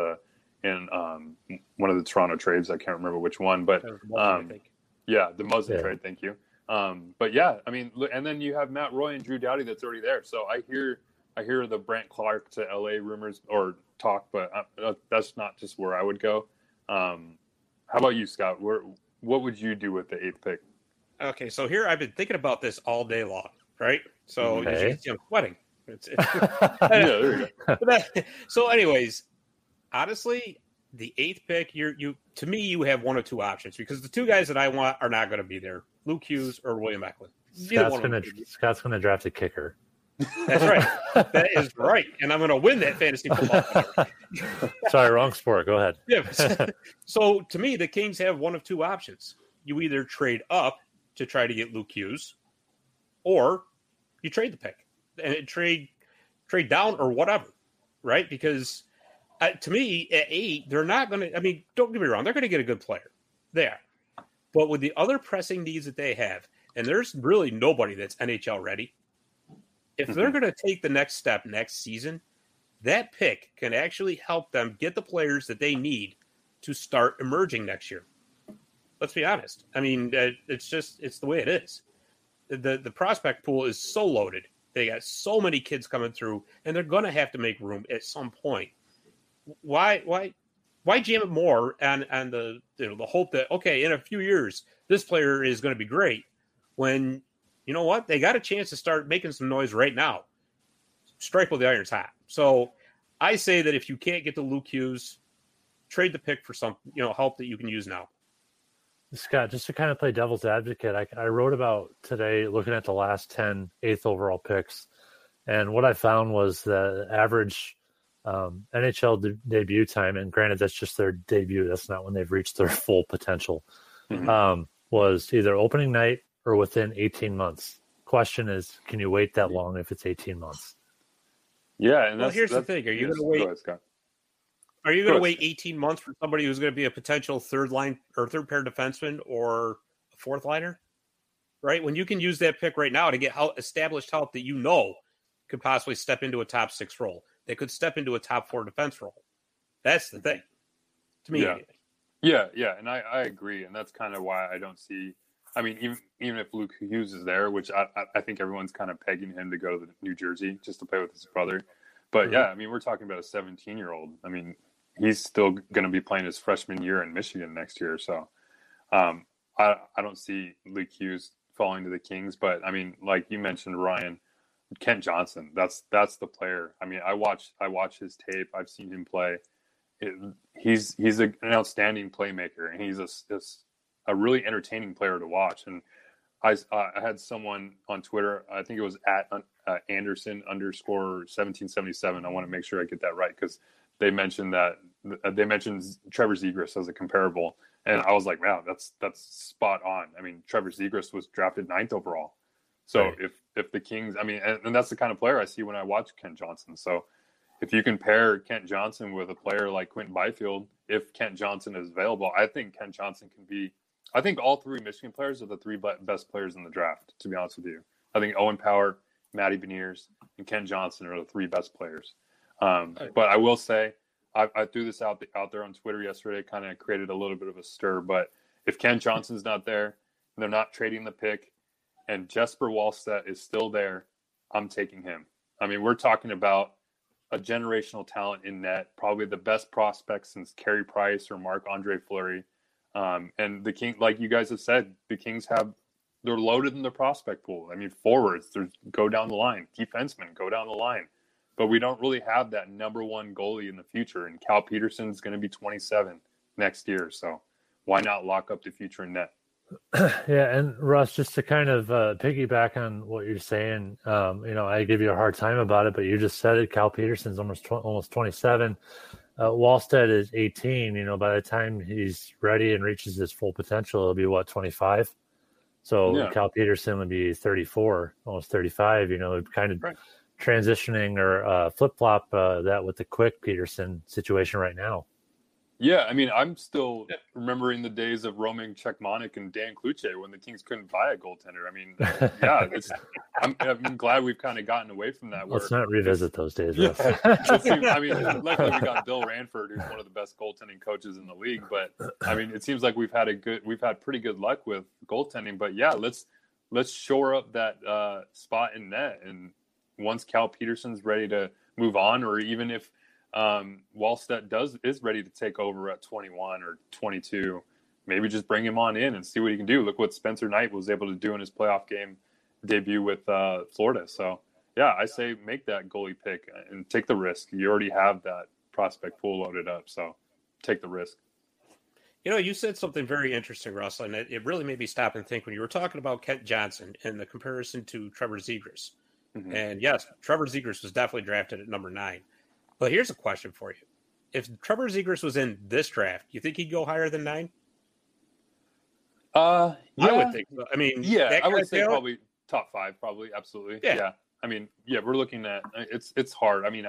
one of the Toronto trades. I can't remember which one, but the Muzzin trade. Thank you. But yeah, I mean, and then you have Matt Roy and Drew Doughty that's already there. So I hear the Brant Clark to LA rumors or talk, but that's not just where I would go. How about you, Scott? What would you do with the 8th pick? Okay, so here I've been thinking about this all day long, right? So I'm sweating. Yeah, there you go. So anyways, honestly, the 8th pick, to me, you have one of two options, because the two guys that I want are not going to be there: Luke Hughes or William Eklund. Scott's going to draft a kicker. That's right. That is right, and I'm going to win that fantasy football. Sorry, wrong sport. Go ahead. Yeah. So to me, the Kings have one of two options: you either trade up to try to get Luke Hughes, or you trade the pick and trade down or whatever, right? Because to me, at 8, they're not going to. I mean, don't get me wrong; they're going to get a good player there, but with the other pressing needs that they have, and there's really nobody that's NHL ready. If they're going to take the next step next season, that pick can actually help them get the players that they need to start emerging next year. Let's be honest. I mean, it's the way it is. The prospect pool is so loaded. They got so many kids coming through, and they're going to have to make room at some point. Why jam it more on the hope that, okay, in a few years this player is going to be great, when you know what? They got a chance to start making some noise right now. Strike while the iron's hot. So I say that if you can't get to Luke Hughes, trade the pick for some help that you can use now. Scott, just to kind of play devil's advocate, I wrote about today looking at the last 10 8th overall picks, and what I found was the average NHL debut time, and granted that's just their debut, that's not when they've reached their full potential, was either opening night or within 18 months. Question is, can you wait that long if it's 18 months? Yeah, and here's the thing: are you going to wait? Go ahead, Scott. Are you going to wait 18 months for somebody who's going to be a potential third line or third pair defenseman or a fourth liner? Right? When you can use that pick right now to get established help that could possibly step into a top 6 role. that could step into a top 4 defense role. That's the thing. To me. Yeah, and I agree. And that's kind of why I don't see – I mean, even if Luke Hughes is there, which I think everyone's kind of pegging him to go to New Jersey just to play with his brother. But, yeah, I mean, we're talking about a 17-year-old. I mean, he's still going to be playing his freshman year in Michigan next year. So I don't see Luke Hughes falling to the Kings. But, I mean, like you mentioned, Ryan, Kent Johnson, that's the player. I mean, I watch his tape. I've seen him play. He's an outstanding playmaker, and he's a really entertaining player to watch. And I had someone on Twitter, I think it was at Anderson_1777. I want to make sure I get that right, because they mentioned Trevor Zegras as a comparable, and I was like, wow, that's spot on. I mean, Trevor Zegras was drafted 9th overall. So right. if the Kings, I mean, and that's the kind of player I see when I watch Kent Johnson. So if you can pair Kent Johnson with a player like Quentin Byfield, if Kent Johnson is available, I think Kent Johnson can be – I think all 3 Michigan players are the 3 best players in the draft, to be honest with you. I think Owen Power, Matty Beniers, and Kent Johnson are the 3 best players. But I will say, I threw this out there on Twitter yesterday, kind of created a little bit of a stir. But if Kent Johnson's not there, they're not trading the pick, and Jesper Wallstedt is still there, I'm taking him. I mean, we're talking about a generational talent in net, probably the best prospect since Carey Price or Marc-Andre Fleury. And the King, like you guys have said, the Kings they're loaded in the prospect pool. I mean, forwards, go down the line. Defensemen, go down the line. But we don't really have that number 1 goalie in the future. And Cal Peterson's going to be 27 next year. So why not lock up the future in net? Yeah, and Russ, just to kind of piggyback on what you're saying, I give you a hard time about it, but you just said it. Cal Peterson's almost 27. Wallstedt is 18. By the time he's ready and reaches his full potential, it'll be 25. So yeah. Cal Peterson would be 34, almost 35. Kind of right. Transitioning or flip-flop that with the Quick Peterson situation right now. Yeah, I mean, I'm still remembering the days of Roman Cechmanek and Dan Kluche when the Kings couldn't buy a goaltender. I mean, yeah, I'm glad we've kind of gotten away from that. Let's not revisit those days. Yeah, I mean, luckily we got Bill Ranford, who's one of the best goaltending coaches in the league. But I mean, it seems like we've had pretty good luck with goaltending. But yeah, let's shore up that spot in net. And once Cal Peterson's ready to move on, or even if Wallstedt is ready to take over at 21 or 22, maybe just bring him on in and see what he can do. Look what Spencer Knight was able to do in his playoff game debut with Florida. So yeah, I say make that goalie pick and take the risk. You already have that prospect pool loaded up, so take the risk. You said something very interesting, Russ, and it really made me stop and think when you were talking about Kent Johnson and the comparison to Trevor Zegras. Mm-hmm. And yes, Trevor Zegras was definitely drafted at number 9. But here's a question for you. If Trevor Zegras was in this draft, you think he'd go higher than 9? Yeah. I would think so. I mean, yeah, I would say probably top 5, probably. Absolutely. Yeah. I mean, yeah, we're looking at it's hard. I mean,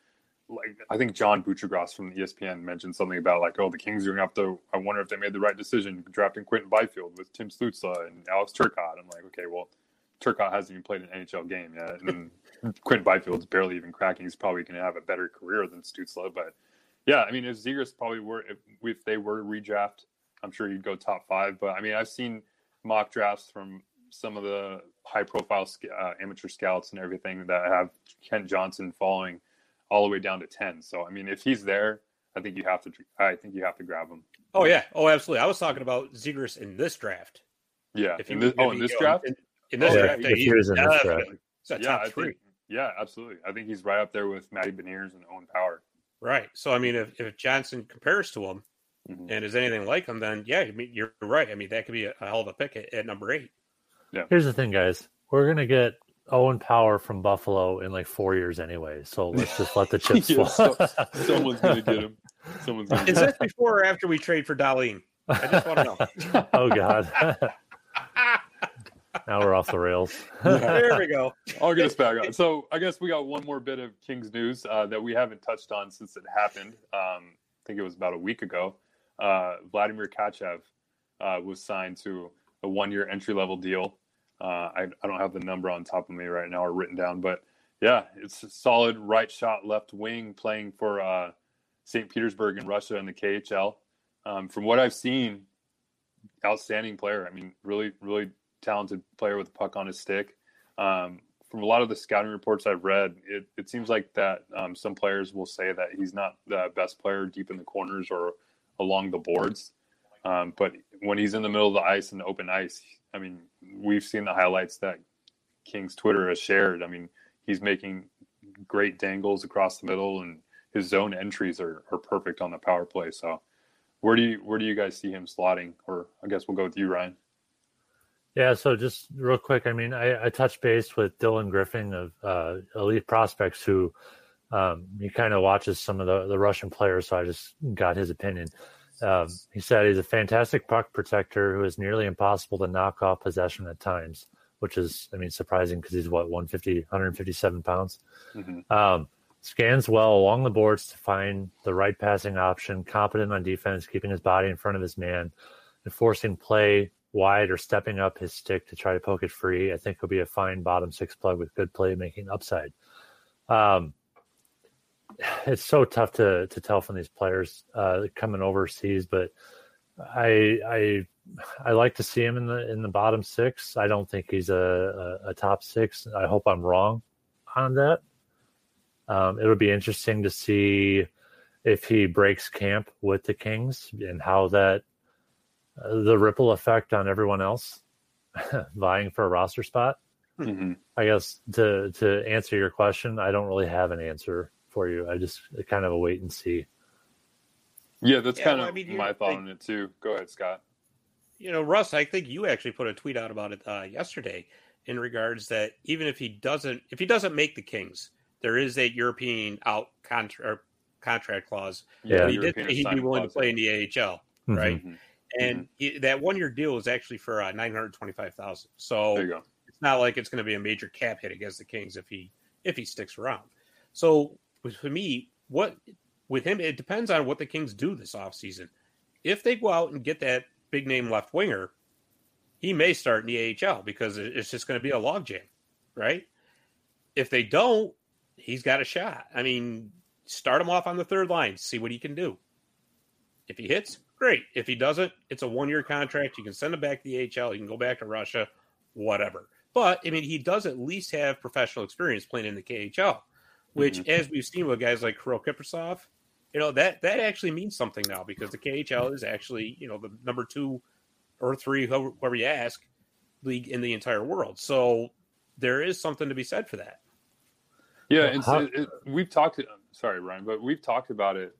I think John Buccigross from ESPN mentioned something about the Kings are going to have to, I wonder if they made the right decision drafting Quentin Byfield with Tim Stützle and Alex Turcotte. I'm like, okay, well, Turcotte hasn't even played an NHL game yet, and Quentin Byfield's barely even cracking. He's probably going to have a better career than Stützle. But yeah, I mean, if Zegras probably if they were to redraft, I'm sure he'd go top 5. But I mean, I've seen mock drafts from some of the high-profile amateur scouts and everything that have Kent Johnson falling all the way down to 10. So I mean, if he's there, I think you have to grab him. Oh yeah, oh absolutely. I was talking about Zegras in this draft. Yeah, in this draft. In this draft, he's in this draft. Top 3. Yeah, absolutely. I think he's right up there with Matty Beniers and Owen Power. Right. So, I mean, if Johnson compares to him and is anything like him, then, yeah, I mean, you're right. I mean, that could be a hell of a pick at number 8. Yeah. Here's the thing, guys. We're going to get Owen Power from Buffalo in 4 years anyway. So let's just let the chips fall. Someone's going to get him. Is this before or after we trade for Dahlin? I just want to know. Oh, God. Now we're off the rails. There we go. I'll get us back on. So I guess we got one more bit of Kings news that we haven't touched on since it happened. I think it was about a week ago. Vladimir Tkachev was signed to a 1-year entry-level deal. I don't have the number on top of me right now or written down, but Yeah, it's a solid right shot, left wing, playing for St. Petersburg in Russia in the KHL. From what I've seen, outstanding player. I mean, really, really talented player with a puck on his stick. From a lot of the scouting reports I've read, it seems like that some players will say that he's not the best player deep in the corners or along the boards. But when he's in the middle of the ice and open ice, I mean, we've seen the highlights that Kings Twitter has shared. I mean, he's making great dangles across the middle, and his zone entries are perfect on the power play. So where do you guys see him slotting? Or I guess we'll go with you, Ryan. Yeah, so just real quick, I mean, I touched base with Dylan Griffin of Elite Prospects, who he kind of watches some of the Russian players, so I just got his opinion. He said he's a fantastic puck protector who is nearly impossible to knock off possession at times, which is, I mean, surprising because he's 157 pounds. Mm-hmm. Scans well along the boards to find the right passing option, competent on defense, keeping his body in front of his man, enforcing play wide or stepping up his stick to try to poke it free. I think he'll be a fine bottom six plug with good playmaking upside. It's so tough to tell from these players coming overseas, but I like to see him in the bottom six. I don't think he's a top six. I hope I'm wrong on that. It'll be interesting to see if he breaks camp with the Kings and how that the ripple effect on everyone else vying for a roster spot. Mm-hmm. I guess to answer your question, I don't really have an answer for you. I just kind of a wait and see. Yeah, that's my thought on it too. Go ahead, Scott. Russ, I think you actually put a tweet out about it yesterday in regards that even if he doesn't make the Kings, there is a European contract clause. Yeah, he did say he'd be willing to play in the AHL, mm-hmm. right? And that 1 year deal is actually for $925,000. So it's not like it's going to be a major cap hit against the Kings if he sticks around. So for me, with him, it depends on what the Kings do this offseason. If they go out and get that big name left winger, he may start in the AHL because it's just going to be a logjam, right? If they don't, he's got a shot. I mean, start him off on the third line, see what he can do. If he hits, great. If he doesn't, it's a 1 year contract. You can send him back to the AHL. You can go back to Russia, whatever. But, I mean, he does at least have professional experience playing in the KHL, which, mm-hmm. as we've seen with guys like Kirill Kaprizov, that actually means something now because the KHL is actually, the number 2 or 3, whoever you ask, league in the entire world. So there is something to be said for that. Yeah, and we've talked. Sorry, Ryan, but we've talked about it.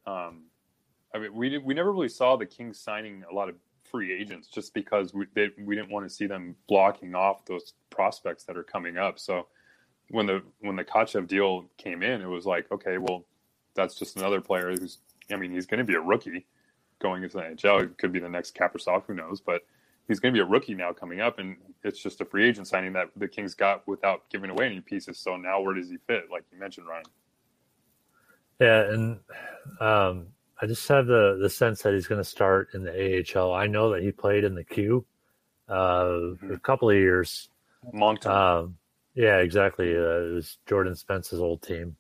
I mean, we never really saw the Kings signing a lot of free agents just because we didn't want to see them blocking off those prospects that are coming up. So when the Tkachev deal came in, it was like, okay, well, that's just another player he's going to be a rookie going into the NHL. It could be the next Kaprizov, who knows, but he's going to be a rookie now coming up, and it's just a free agent signing that the Kings got without giving away any pieces. So now where does he fit, like you mentioned, Ryan? Yeah, and I just have the sense that he's going to start in the AHL. I know that he played in the Q a couple of years. Moncton. Yeah, exactly. It was Jordan Spence's old team.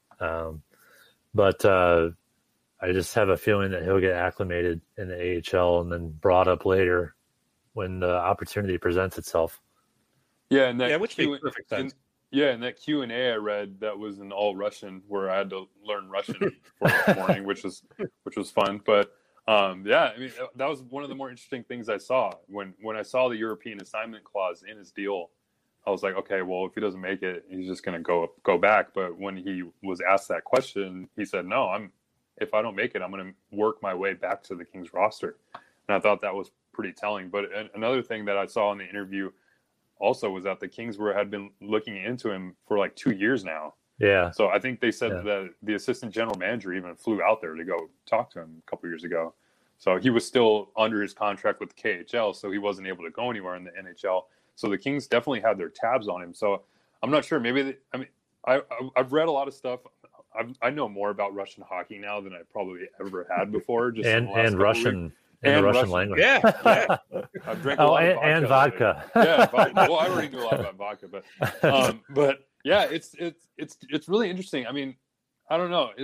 But I just have a feeling that he'll get acclimated in the AHL and then brought up later when the opportunity presents itself. Yeah, and which makes perfect sense. And that Q&A I read that was in all Russian, where I had to learn Russian for this morning, which was fun. But I mean, that was one of the more interesting things I saw when I saw the European assignment clause in his deal. I was like, okay, well, if he doesn't make it, he's just going to go back. But when he was asked that question, he said, no, if I don't make it, I'm going to work my way back to the Kings roster. And I thought that was pretty telling. But another thing that I saw in the interview also was that the Kings had been looking into him for like 2 years now. Yeah. So I think they said that the assistant general manager even flew out there to go talk to him a couple years ago. So he was still under his contract with the KHL, so he wasn't able to go anywhere in the NHL. So the Kings definitely had their tabs on him. So I'm not sure. Maybe I've read a lot I know more about Russian hockey now than I probably ever had before. Just and Russian. In the Russian language. Yeah. I've drank a lot of vodka. And vodka. Yeah, vodka. Well, I already knew a lot about vodka, but Yeah, it's really interesting. I mean, I don't know.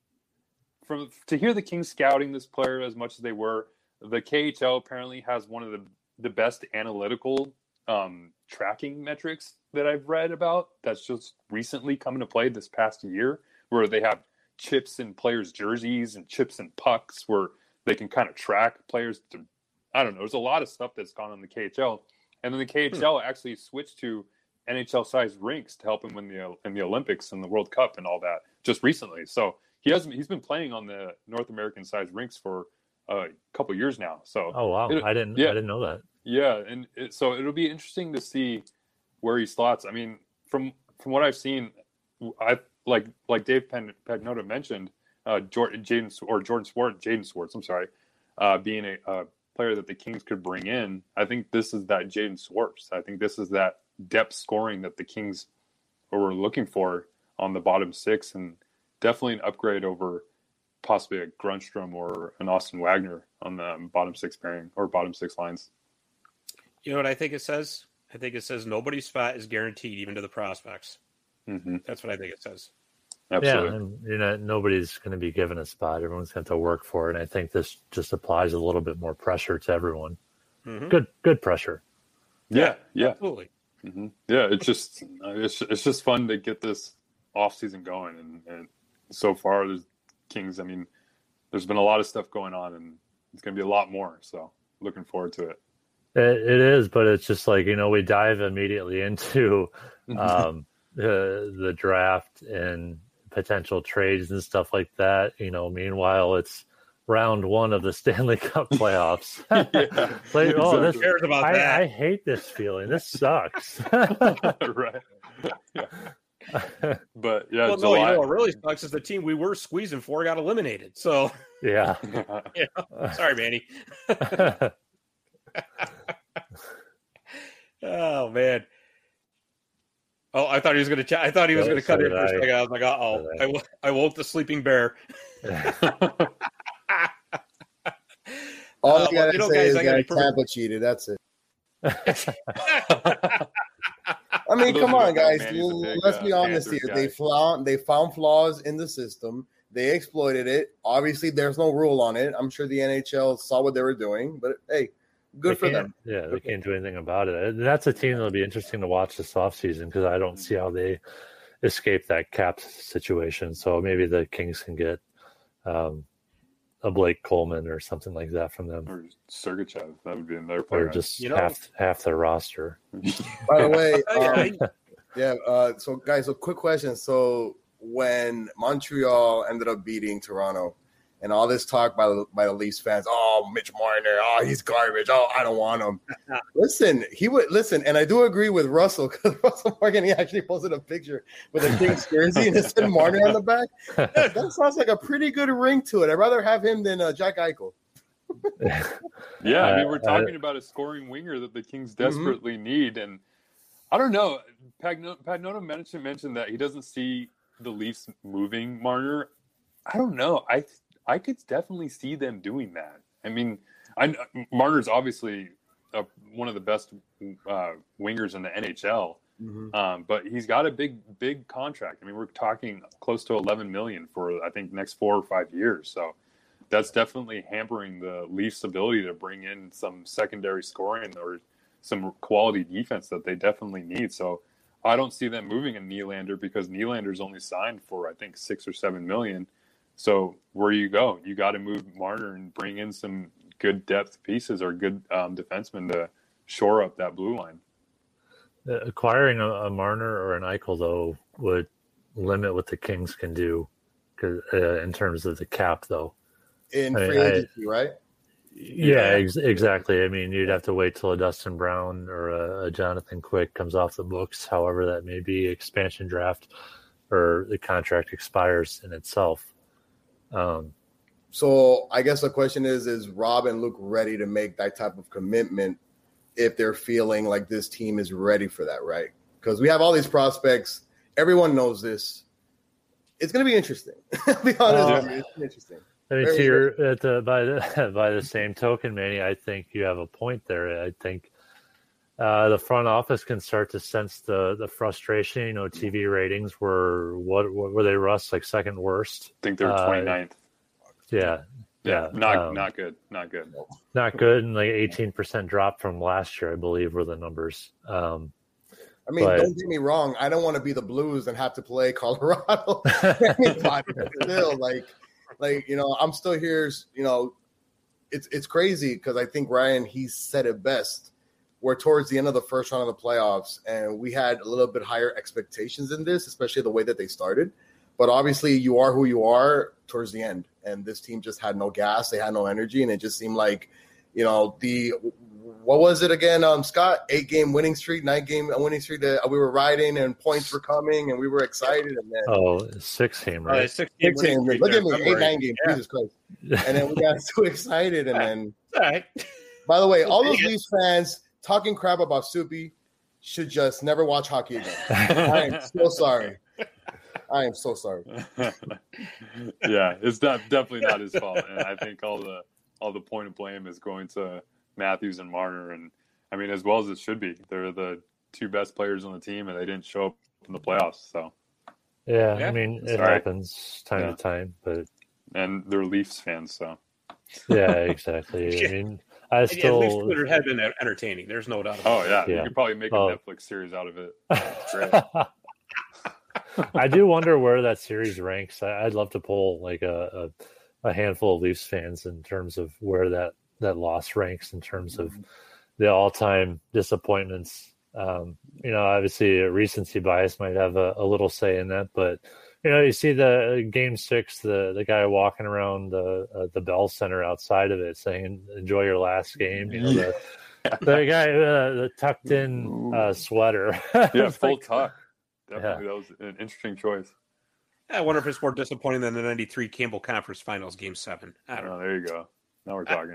To hear the Kings scouting this player as much as they were, the KHL apparently has one of the best analytical tracking metrics that I've read about. That's just recently come into play this past year, where they have chips in players' jerseys and chips in pucks, where they can kind of track players. I don't know. There's a lot of stuff that's gone on the KHL, and then the KHL actually switched to NHL-sized rinks to help him in the Olympics and the World Cup and all that just recently. So he's been playing on the North American-sized rinks for a couple years now. So oh wow, I didn't know that. Yeah, and so it'll be interesting to see where he slots. I mean, from what I've seen, I like Dave Pagnotta mentioned, Jaden Schwartz. I'm sorry, being a player that the Kings could bring in. I think this is that Jaden Schwartz. I think this is that depth scoring that the Kings were looking for on the bottom six, and definitely an upgrade over possibly a Grunstrom or an Austin Wagner on the bottom six pairing or bottom six lines. You know what I think it says? I think it says nobody's spot is guaranteed, even to the prospects. Mm-hmm. That's what I think it says. Absolutely. Yeah, and nobody's going to be given a spot. Everyone's going to have to work for it. And I think this just applies a little bit more pressure to everyone. Mm-hmm. Good pressure. Yeah. Absolutely. Mm-hmm. Yeah, it's just fun to get this off season going, and so far the Kings. I mean, there's been a lot of stuff going on, and it's going to be a lot more. So looking forward to it. It is, but it's just like, we dive immediately into the draft and potential trades and stuff like that. Meanwhile, it's round one of the Stanley Cup playoffs. Who cares about that? I hate this feeling. This sucks. Right. Yeah. But yeah, well, no, what really sucks is the team we were squeezing for got eliminated. So yeah. Sorry, Manny. Oh man. Oh, I thought he was going to. I thought he was going to cut in for a second. I was like, "Uh-oh, I woke the sleeping bear." All I gotta say is that Tampa cheated. That's it. I mean, come on, guys. Let's be honest here. They found flaws in the system. They exploited it. Obviously, there's no rule on it. I'm sure the NHL saw what they were doing, but hey, good for them. Yeah, they can't do anything about it. And that's a team that'll be interesting to watch this offseason because I don't see how they escape that cap situation. So maybe the Kings can get a Blake Coleman or something like that from them. Or Sergachev. That would be another player. Or just half their roster. By the way, so guys, a quick question. So when Montreal ended up beating Toronto, and all this talk by the Leafs fans, Mitch Marner, he's garbage. I don't want him. Listen, and I do agree with Russell because Russell Morgan, he actually posted a picture with a Kings jersey and it said Marner on the back. That sounds like a pretty good ring to it. I'd rather have him than Jack Eichel. Yeah, I mean, we're talking about a scoring winger that the Kings desperately need, and I don't know. Pagnotta mentioned that he doesn't see the Leafs moving Marner. I don't know. I could definitely see them doing that. I mean, Marner's obviously one of the best wingers in the NHL, but he's got a big contract. I mean, we're talking close to $11 million for I think next 4 or 5 years. So that's definitely hampering the Leafs' ability to bring in some secondary scoring or some quality defense that they definitely need. So I don't see them moving a Nylander because Nylander's only signed for I think $6 or $7 million. So where you go, you got to move Marner and bring in some good depth pieces or good defensemen to shore up that blue line. Acquiring a Marner or an Eichel, though, would limit what the Kings can do in terms of the cap, though. In free agency, right? Yeah, exactly. I mean, you'd have to wait till a Dustin Brown or a Jonathan Quick comes off the books, however that may be, expansion draft, or the contract expires in itself. So I guess the question is Rob and Luke ready to make that type of commitment if they're feeling like this team is ready for that, right? Because we have all these prospects. Everyone knows this. It's going to be interesting. I'll be honest with you. It's interesting. I mean, by the same token, Manny, I think you have a point there. I think The front office can start to sense the frustration. TV ratings were what were they, Russ? Like second worst? I think they were 29th. Yeah. Not good. Not good. Not good, and like 18% drop from last year, I believe, were the numbers. Don't get me wrong. I don't want to be the Blues and have to play Colorado. Still, I'm still here. It's crazy because I think Ryan, he said it best. We're towards the end of the first round of the playoffs, and we had a little bit higher expectations in this, especially the way that they started. But obviously, you are who you are towards the end, and this team just had no gas, they had no energy, and it just seemed like, what was it again, Scott? 8-game winning streak, 9-game winning streak that we were riding, and points were coming, and we were excited. And then 6-game, right? 6-game. Look at me, 8-9 game. Yeah. Jesus Christ! And then we got too excited, and then. All right. By the way, all those Leafs fans talking crap about Soupy should just never watch hockey again. I am so sorry. I am so sorry. Yeah, it's definitely not his fault, and I think all the point of blame is going to Matthews and Marner, and I mean, as well as it should be. They're the two best players on the team, and they didn't show up in the playoffs. So, yeah. I mean, it happens time to time, and they're Leafs fans, so yeah, exactly. I mean, Leafs Twitter had been entertaining. There's no doubt. About you could probably make a Netflix series out of it. It's great. I do wonder where that series ranks. I'd love to pull like a handful of Leafs fans in terms of where that loss ranks in terms of the all-time disappointments. Obviously recency bias might have a little say in that, but you see the Game 6, the guy walking around the Bell Center outside of it saying, "Enjoy your last game." The guy, the tucked in sweater. Yeah, full tuck. Definitely, that was an interesting choice. I wonder if it's more disappointing than the '93 Campbell Conference Finals Game 7. I don't know. There you go. Now we're talking.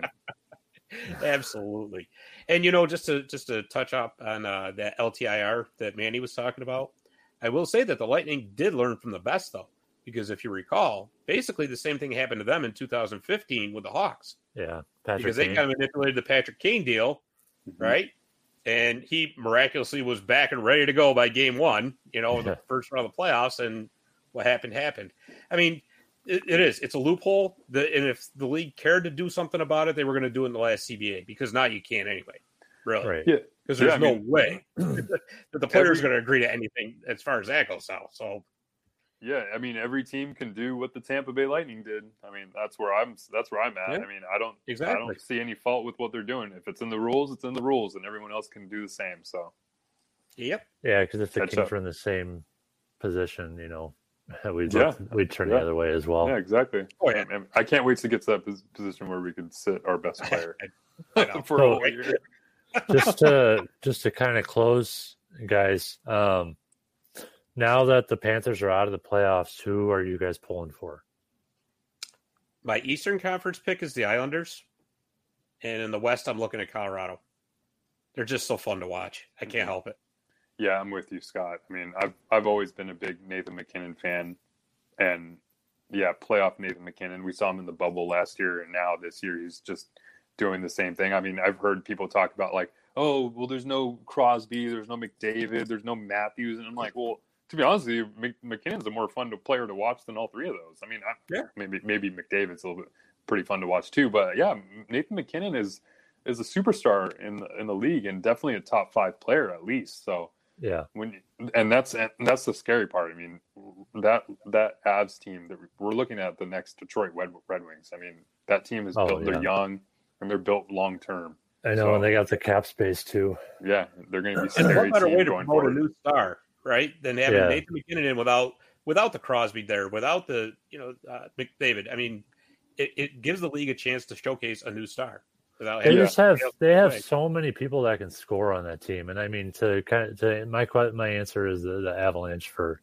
Absolutely. And just to touch up on that LTIR that Manny was talking about, I will say that the Lightning did learn from the best, though, because if you recall, basically the same thing happened to them in 2015 with the Hawks. Yeah, because they kind of manipulated the Patrick Kane deal, right? And he miraculously was back and ready to go by Game 1, in the first round of the playoffs, and what happened. I mean, it's a loophole, and if the league cared to do something about it, they were going to do it in the last CBA, because now you can't anyway, really. Right. Yeah. Because there's no way that the player's going to agree to anything as far as that goes now. So, yeah, I mean, every team can do what the Tampa Bay Lightning did. I mean, that's where I'm at. Yeah. I mean, I don't see any fault with what they're doing. If it's in the rules, it's in the rules, and everyone else can do the same. So, yep. Yeah, because if the Kings were in the same position, we'd turn the other way as well. Yeah, exactly. Oh, yeah. And I can't wait to get to that position where we could sit our best player for a whole year. just to kind of close, guys. Now that the Panthers are out of the playoffs, who are you guys pulling for? My Eastern Conference pick is the Islanders, and in the West, I'm looking at Colorado. They're just so fun to watch. I can't help it. Yeah, I'm with you, Scott. I mean, I've always been a big Nathan MacKinnon fan, and playoff Nathan MacKinnon. We saw him in the bubble last year, and now this year he's just doing the same thing. I mean, I've heard people talk about like, oh, well, there's no Crosby, there's no McDavid, there's no Matthews, and I'm like, well, to be honest with you, McKinnon's a more fun player to watch than all three of those. I mean, maybe McDavid's a little bit pretty fun to watch too, but yeah, Nathan MacKinnon is a superstar in the league and definitely a top 5 player at least. So yeah, that's the scary part. I mean, that Avs team that we're looking at, the next Detroit Red Wings. I mean, that team is built. They're young and they're built long term. I know, and they got the cap space too. Yeah, they're going to be scary. What better way to promote a new star, right? Than having Nathan MacKinnon in without the Crosby there, without the McDavid. I mean, it gives the league a chance to showcase a new star. They have so many people that can score on that team, and I mean my answer is the Avalanche for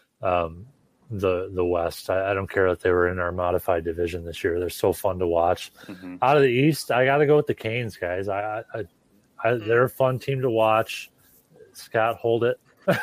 the West. I don't care that they were in our modified division this year. They're so fun to watch. Mm-hmm. Out of the East, I got to go with the Canes, guys. They're a fun team to watch. Scott, hold it.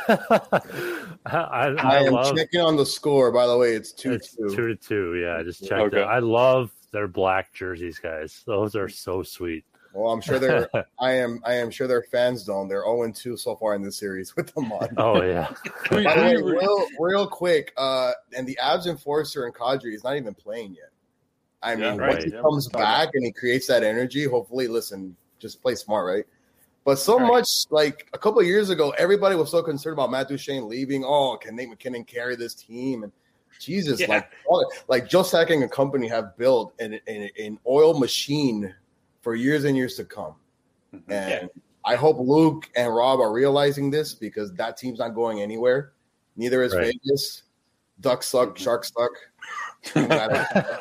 I am checking on the score. By the way, it's 2-2. It's 2-2. Yeah, I just checked it. I love their black jerseys, guys. Those are so sweet. Well, I'm sure I am sure their fans don't. They're 0-2 so far in this series with them on. Oh yeah. By the way, real quick, and the Avs enforcer and Kadri is not even playing yet. I mean, once he comes back and he creates that energy, hopefully, listen, just play smart, right? But much like a couple of years ago, everybody was so concerned about Matt Duchene leaving. Oh, can Nate McKinnon carry this team? And Jesus, like Joe Sakic and company have built an oil machine for years and years to come. And I hope Luke and Rob are realizing this because that team's not going anywhere. Neither is Vegas. Ducks suck, Sharks suck. Manny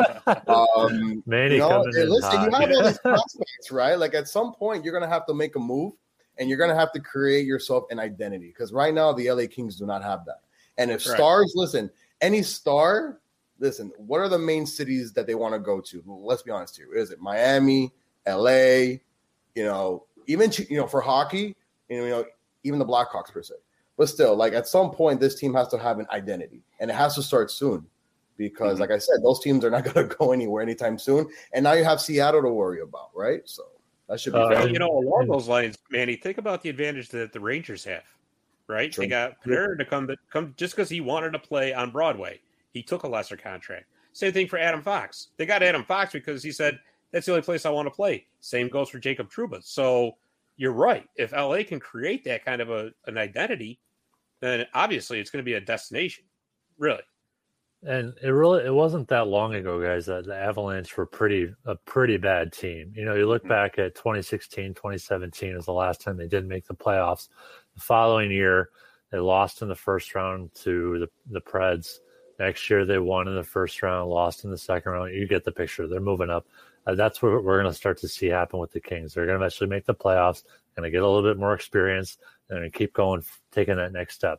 you have all these prospects, right? Like at some point, you're going to have to make a move and you're going to have to create yourself an identity because right now the LA Kings do not have that. And if stars, listen, any star, listen, what are the main cities that they want to go to? Let's be honest here. Is it Miami, LA, even, for hockey, even the Blackhawks per se. But still, like at some point, this team has to have an identity and it has to start soon. Because, like I said, those teams are not going to go anywhere anytime soon. And now you have Seattle to worry about, right? So that should be fun. Along those lines, Manny, think about the advantage that the Rangers have, right? True. They got Panarin to come just because he wanted to play on Broadway. He took a lesser contract. Same thing for Adam Fox. They got Adam Fox because he said, that's the only place I want to play. Same goes for Jacob Trouba. So you're right. If LA can create that kind of an identity, then obviously it's going to be a destination, really. And it wasn't that long ago, guys, that the Avalanche were a pretty bad team. You look back at 2016, 2017 was the last time they didn't make the playoffs. The following year, they lost in the first round to the Preds. Next year, they won in the first round, lost in the second round. You get the picture. They're moving up. That's what we're going to start to see happen with the Kings. They're going to eventually make the playoffs, going to get a little bit more experience, and going to keep going, taking that next step.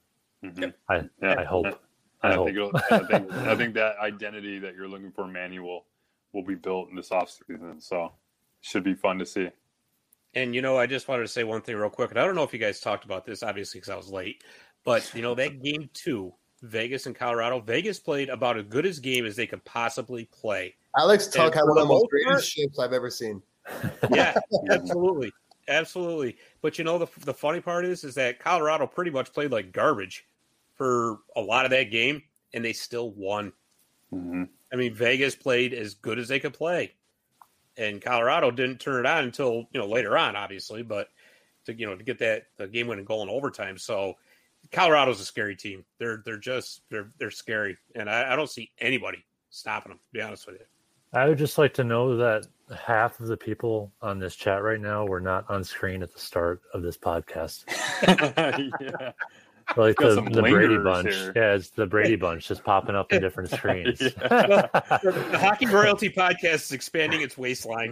I hope. I think that identity that you're looking for, Manny, will be built in this offseason. So it should be fun to see. And, I just wanted to say one thing real quick. And I don't know if you guys talked about this, obviously, because I was late. But, that game 2, Vegas and Colorado, Vegas played about as good a game as they could possibly play. Alex Tuck had one of the most greatest ships I've ever seen. Yeah, absolutely. Absolutely. But, the funny part is that Colorado pretty much played like garbage for a lot of that game, and they still won. Mm-hmm. I mean, Vegas played as good as they could play, and Colorado didn't turn it on until later on, obviously. But to get the game-winning goal in overtime, so Colorado's a scary team. They're scary, and I don't see anybody stopping them. To be honest with you, I would just like to know that half of the people on this chat right now were not on screen at the start of this podcast. Yeah. Like the Brady Bunch. Here. Yeah, it's the Brady Bunch just popping up in different screens. The Hockey Royalty Podcast is expanding its waistline.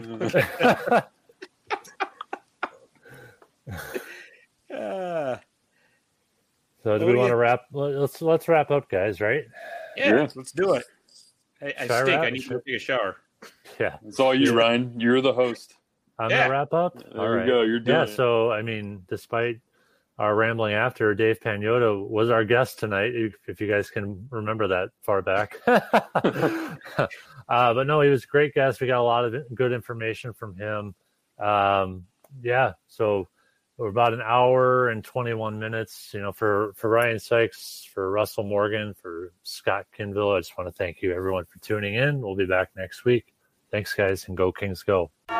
So do we want to wrap? Let's wrap up, guys, right? Yeah. Let's do it. I stink. I need to take a shower. Yeah. It's all you, Ryan. You're the host. I'm going to wrap up? There you go. You're doing it. So, I mean, despite our rambling after, Dave Pagnotta was our guest tonight, if you guys can remember that far back. But no, he was a great guest. We got a lot of good information from him. So we're about an hour and 21 minutes. For Ryan Sykes, for Russell Morgan, for Scott Kinville, I just want to thank you, everyone, for tuning in. We'll be back next week. Thanks, guys, and go Kings, go.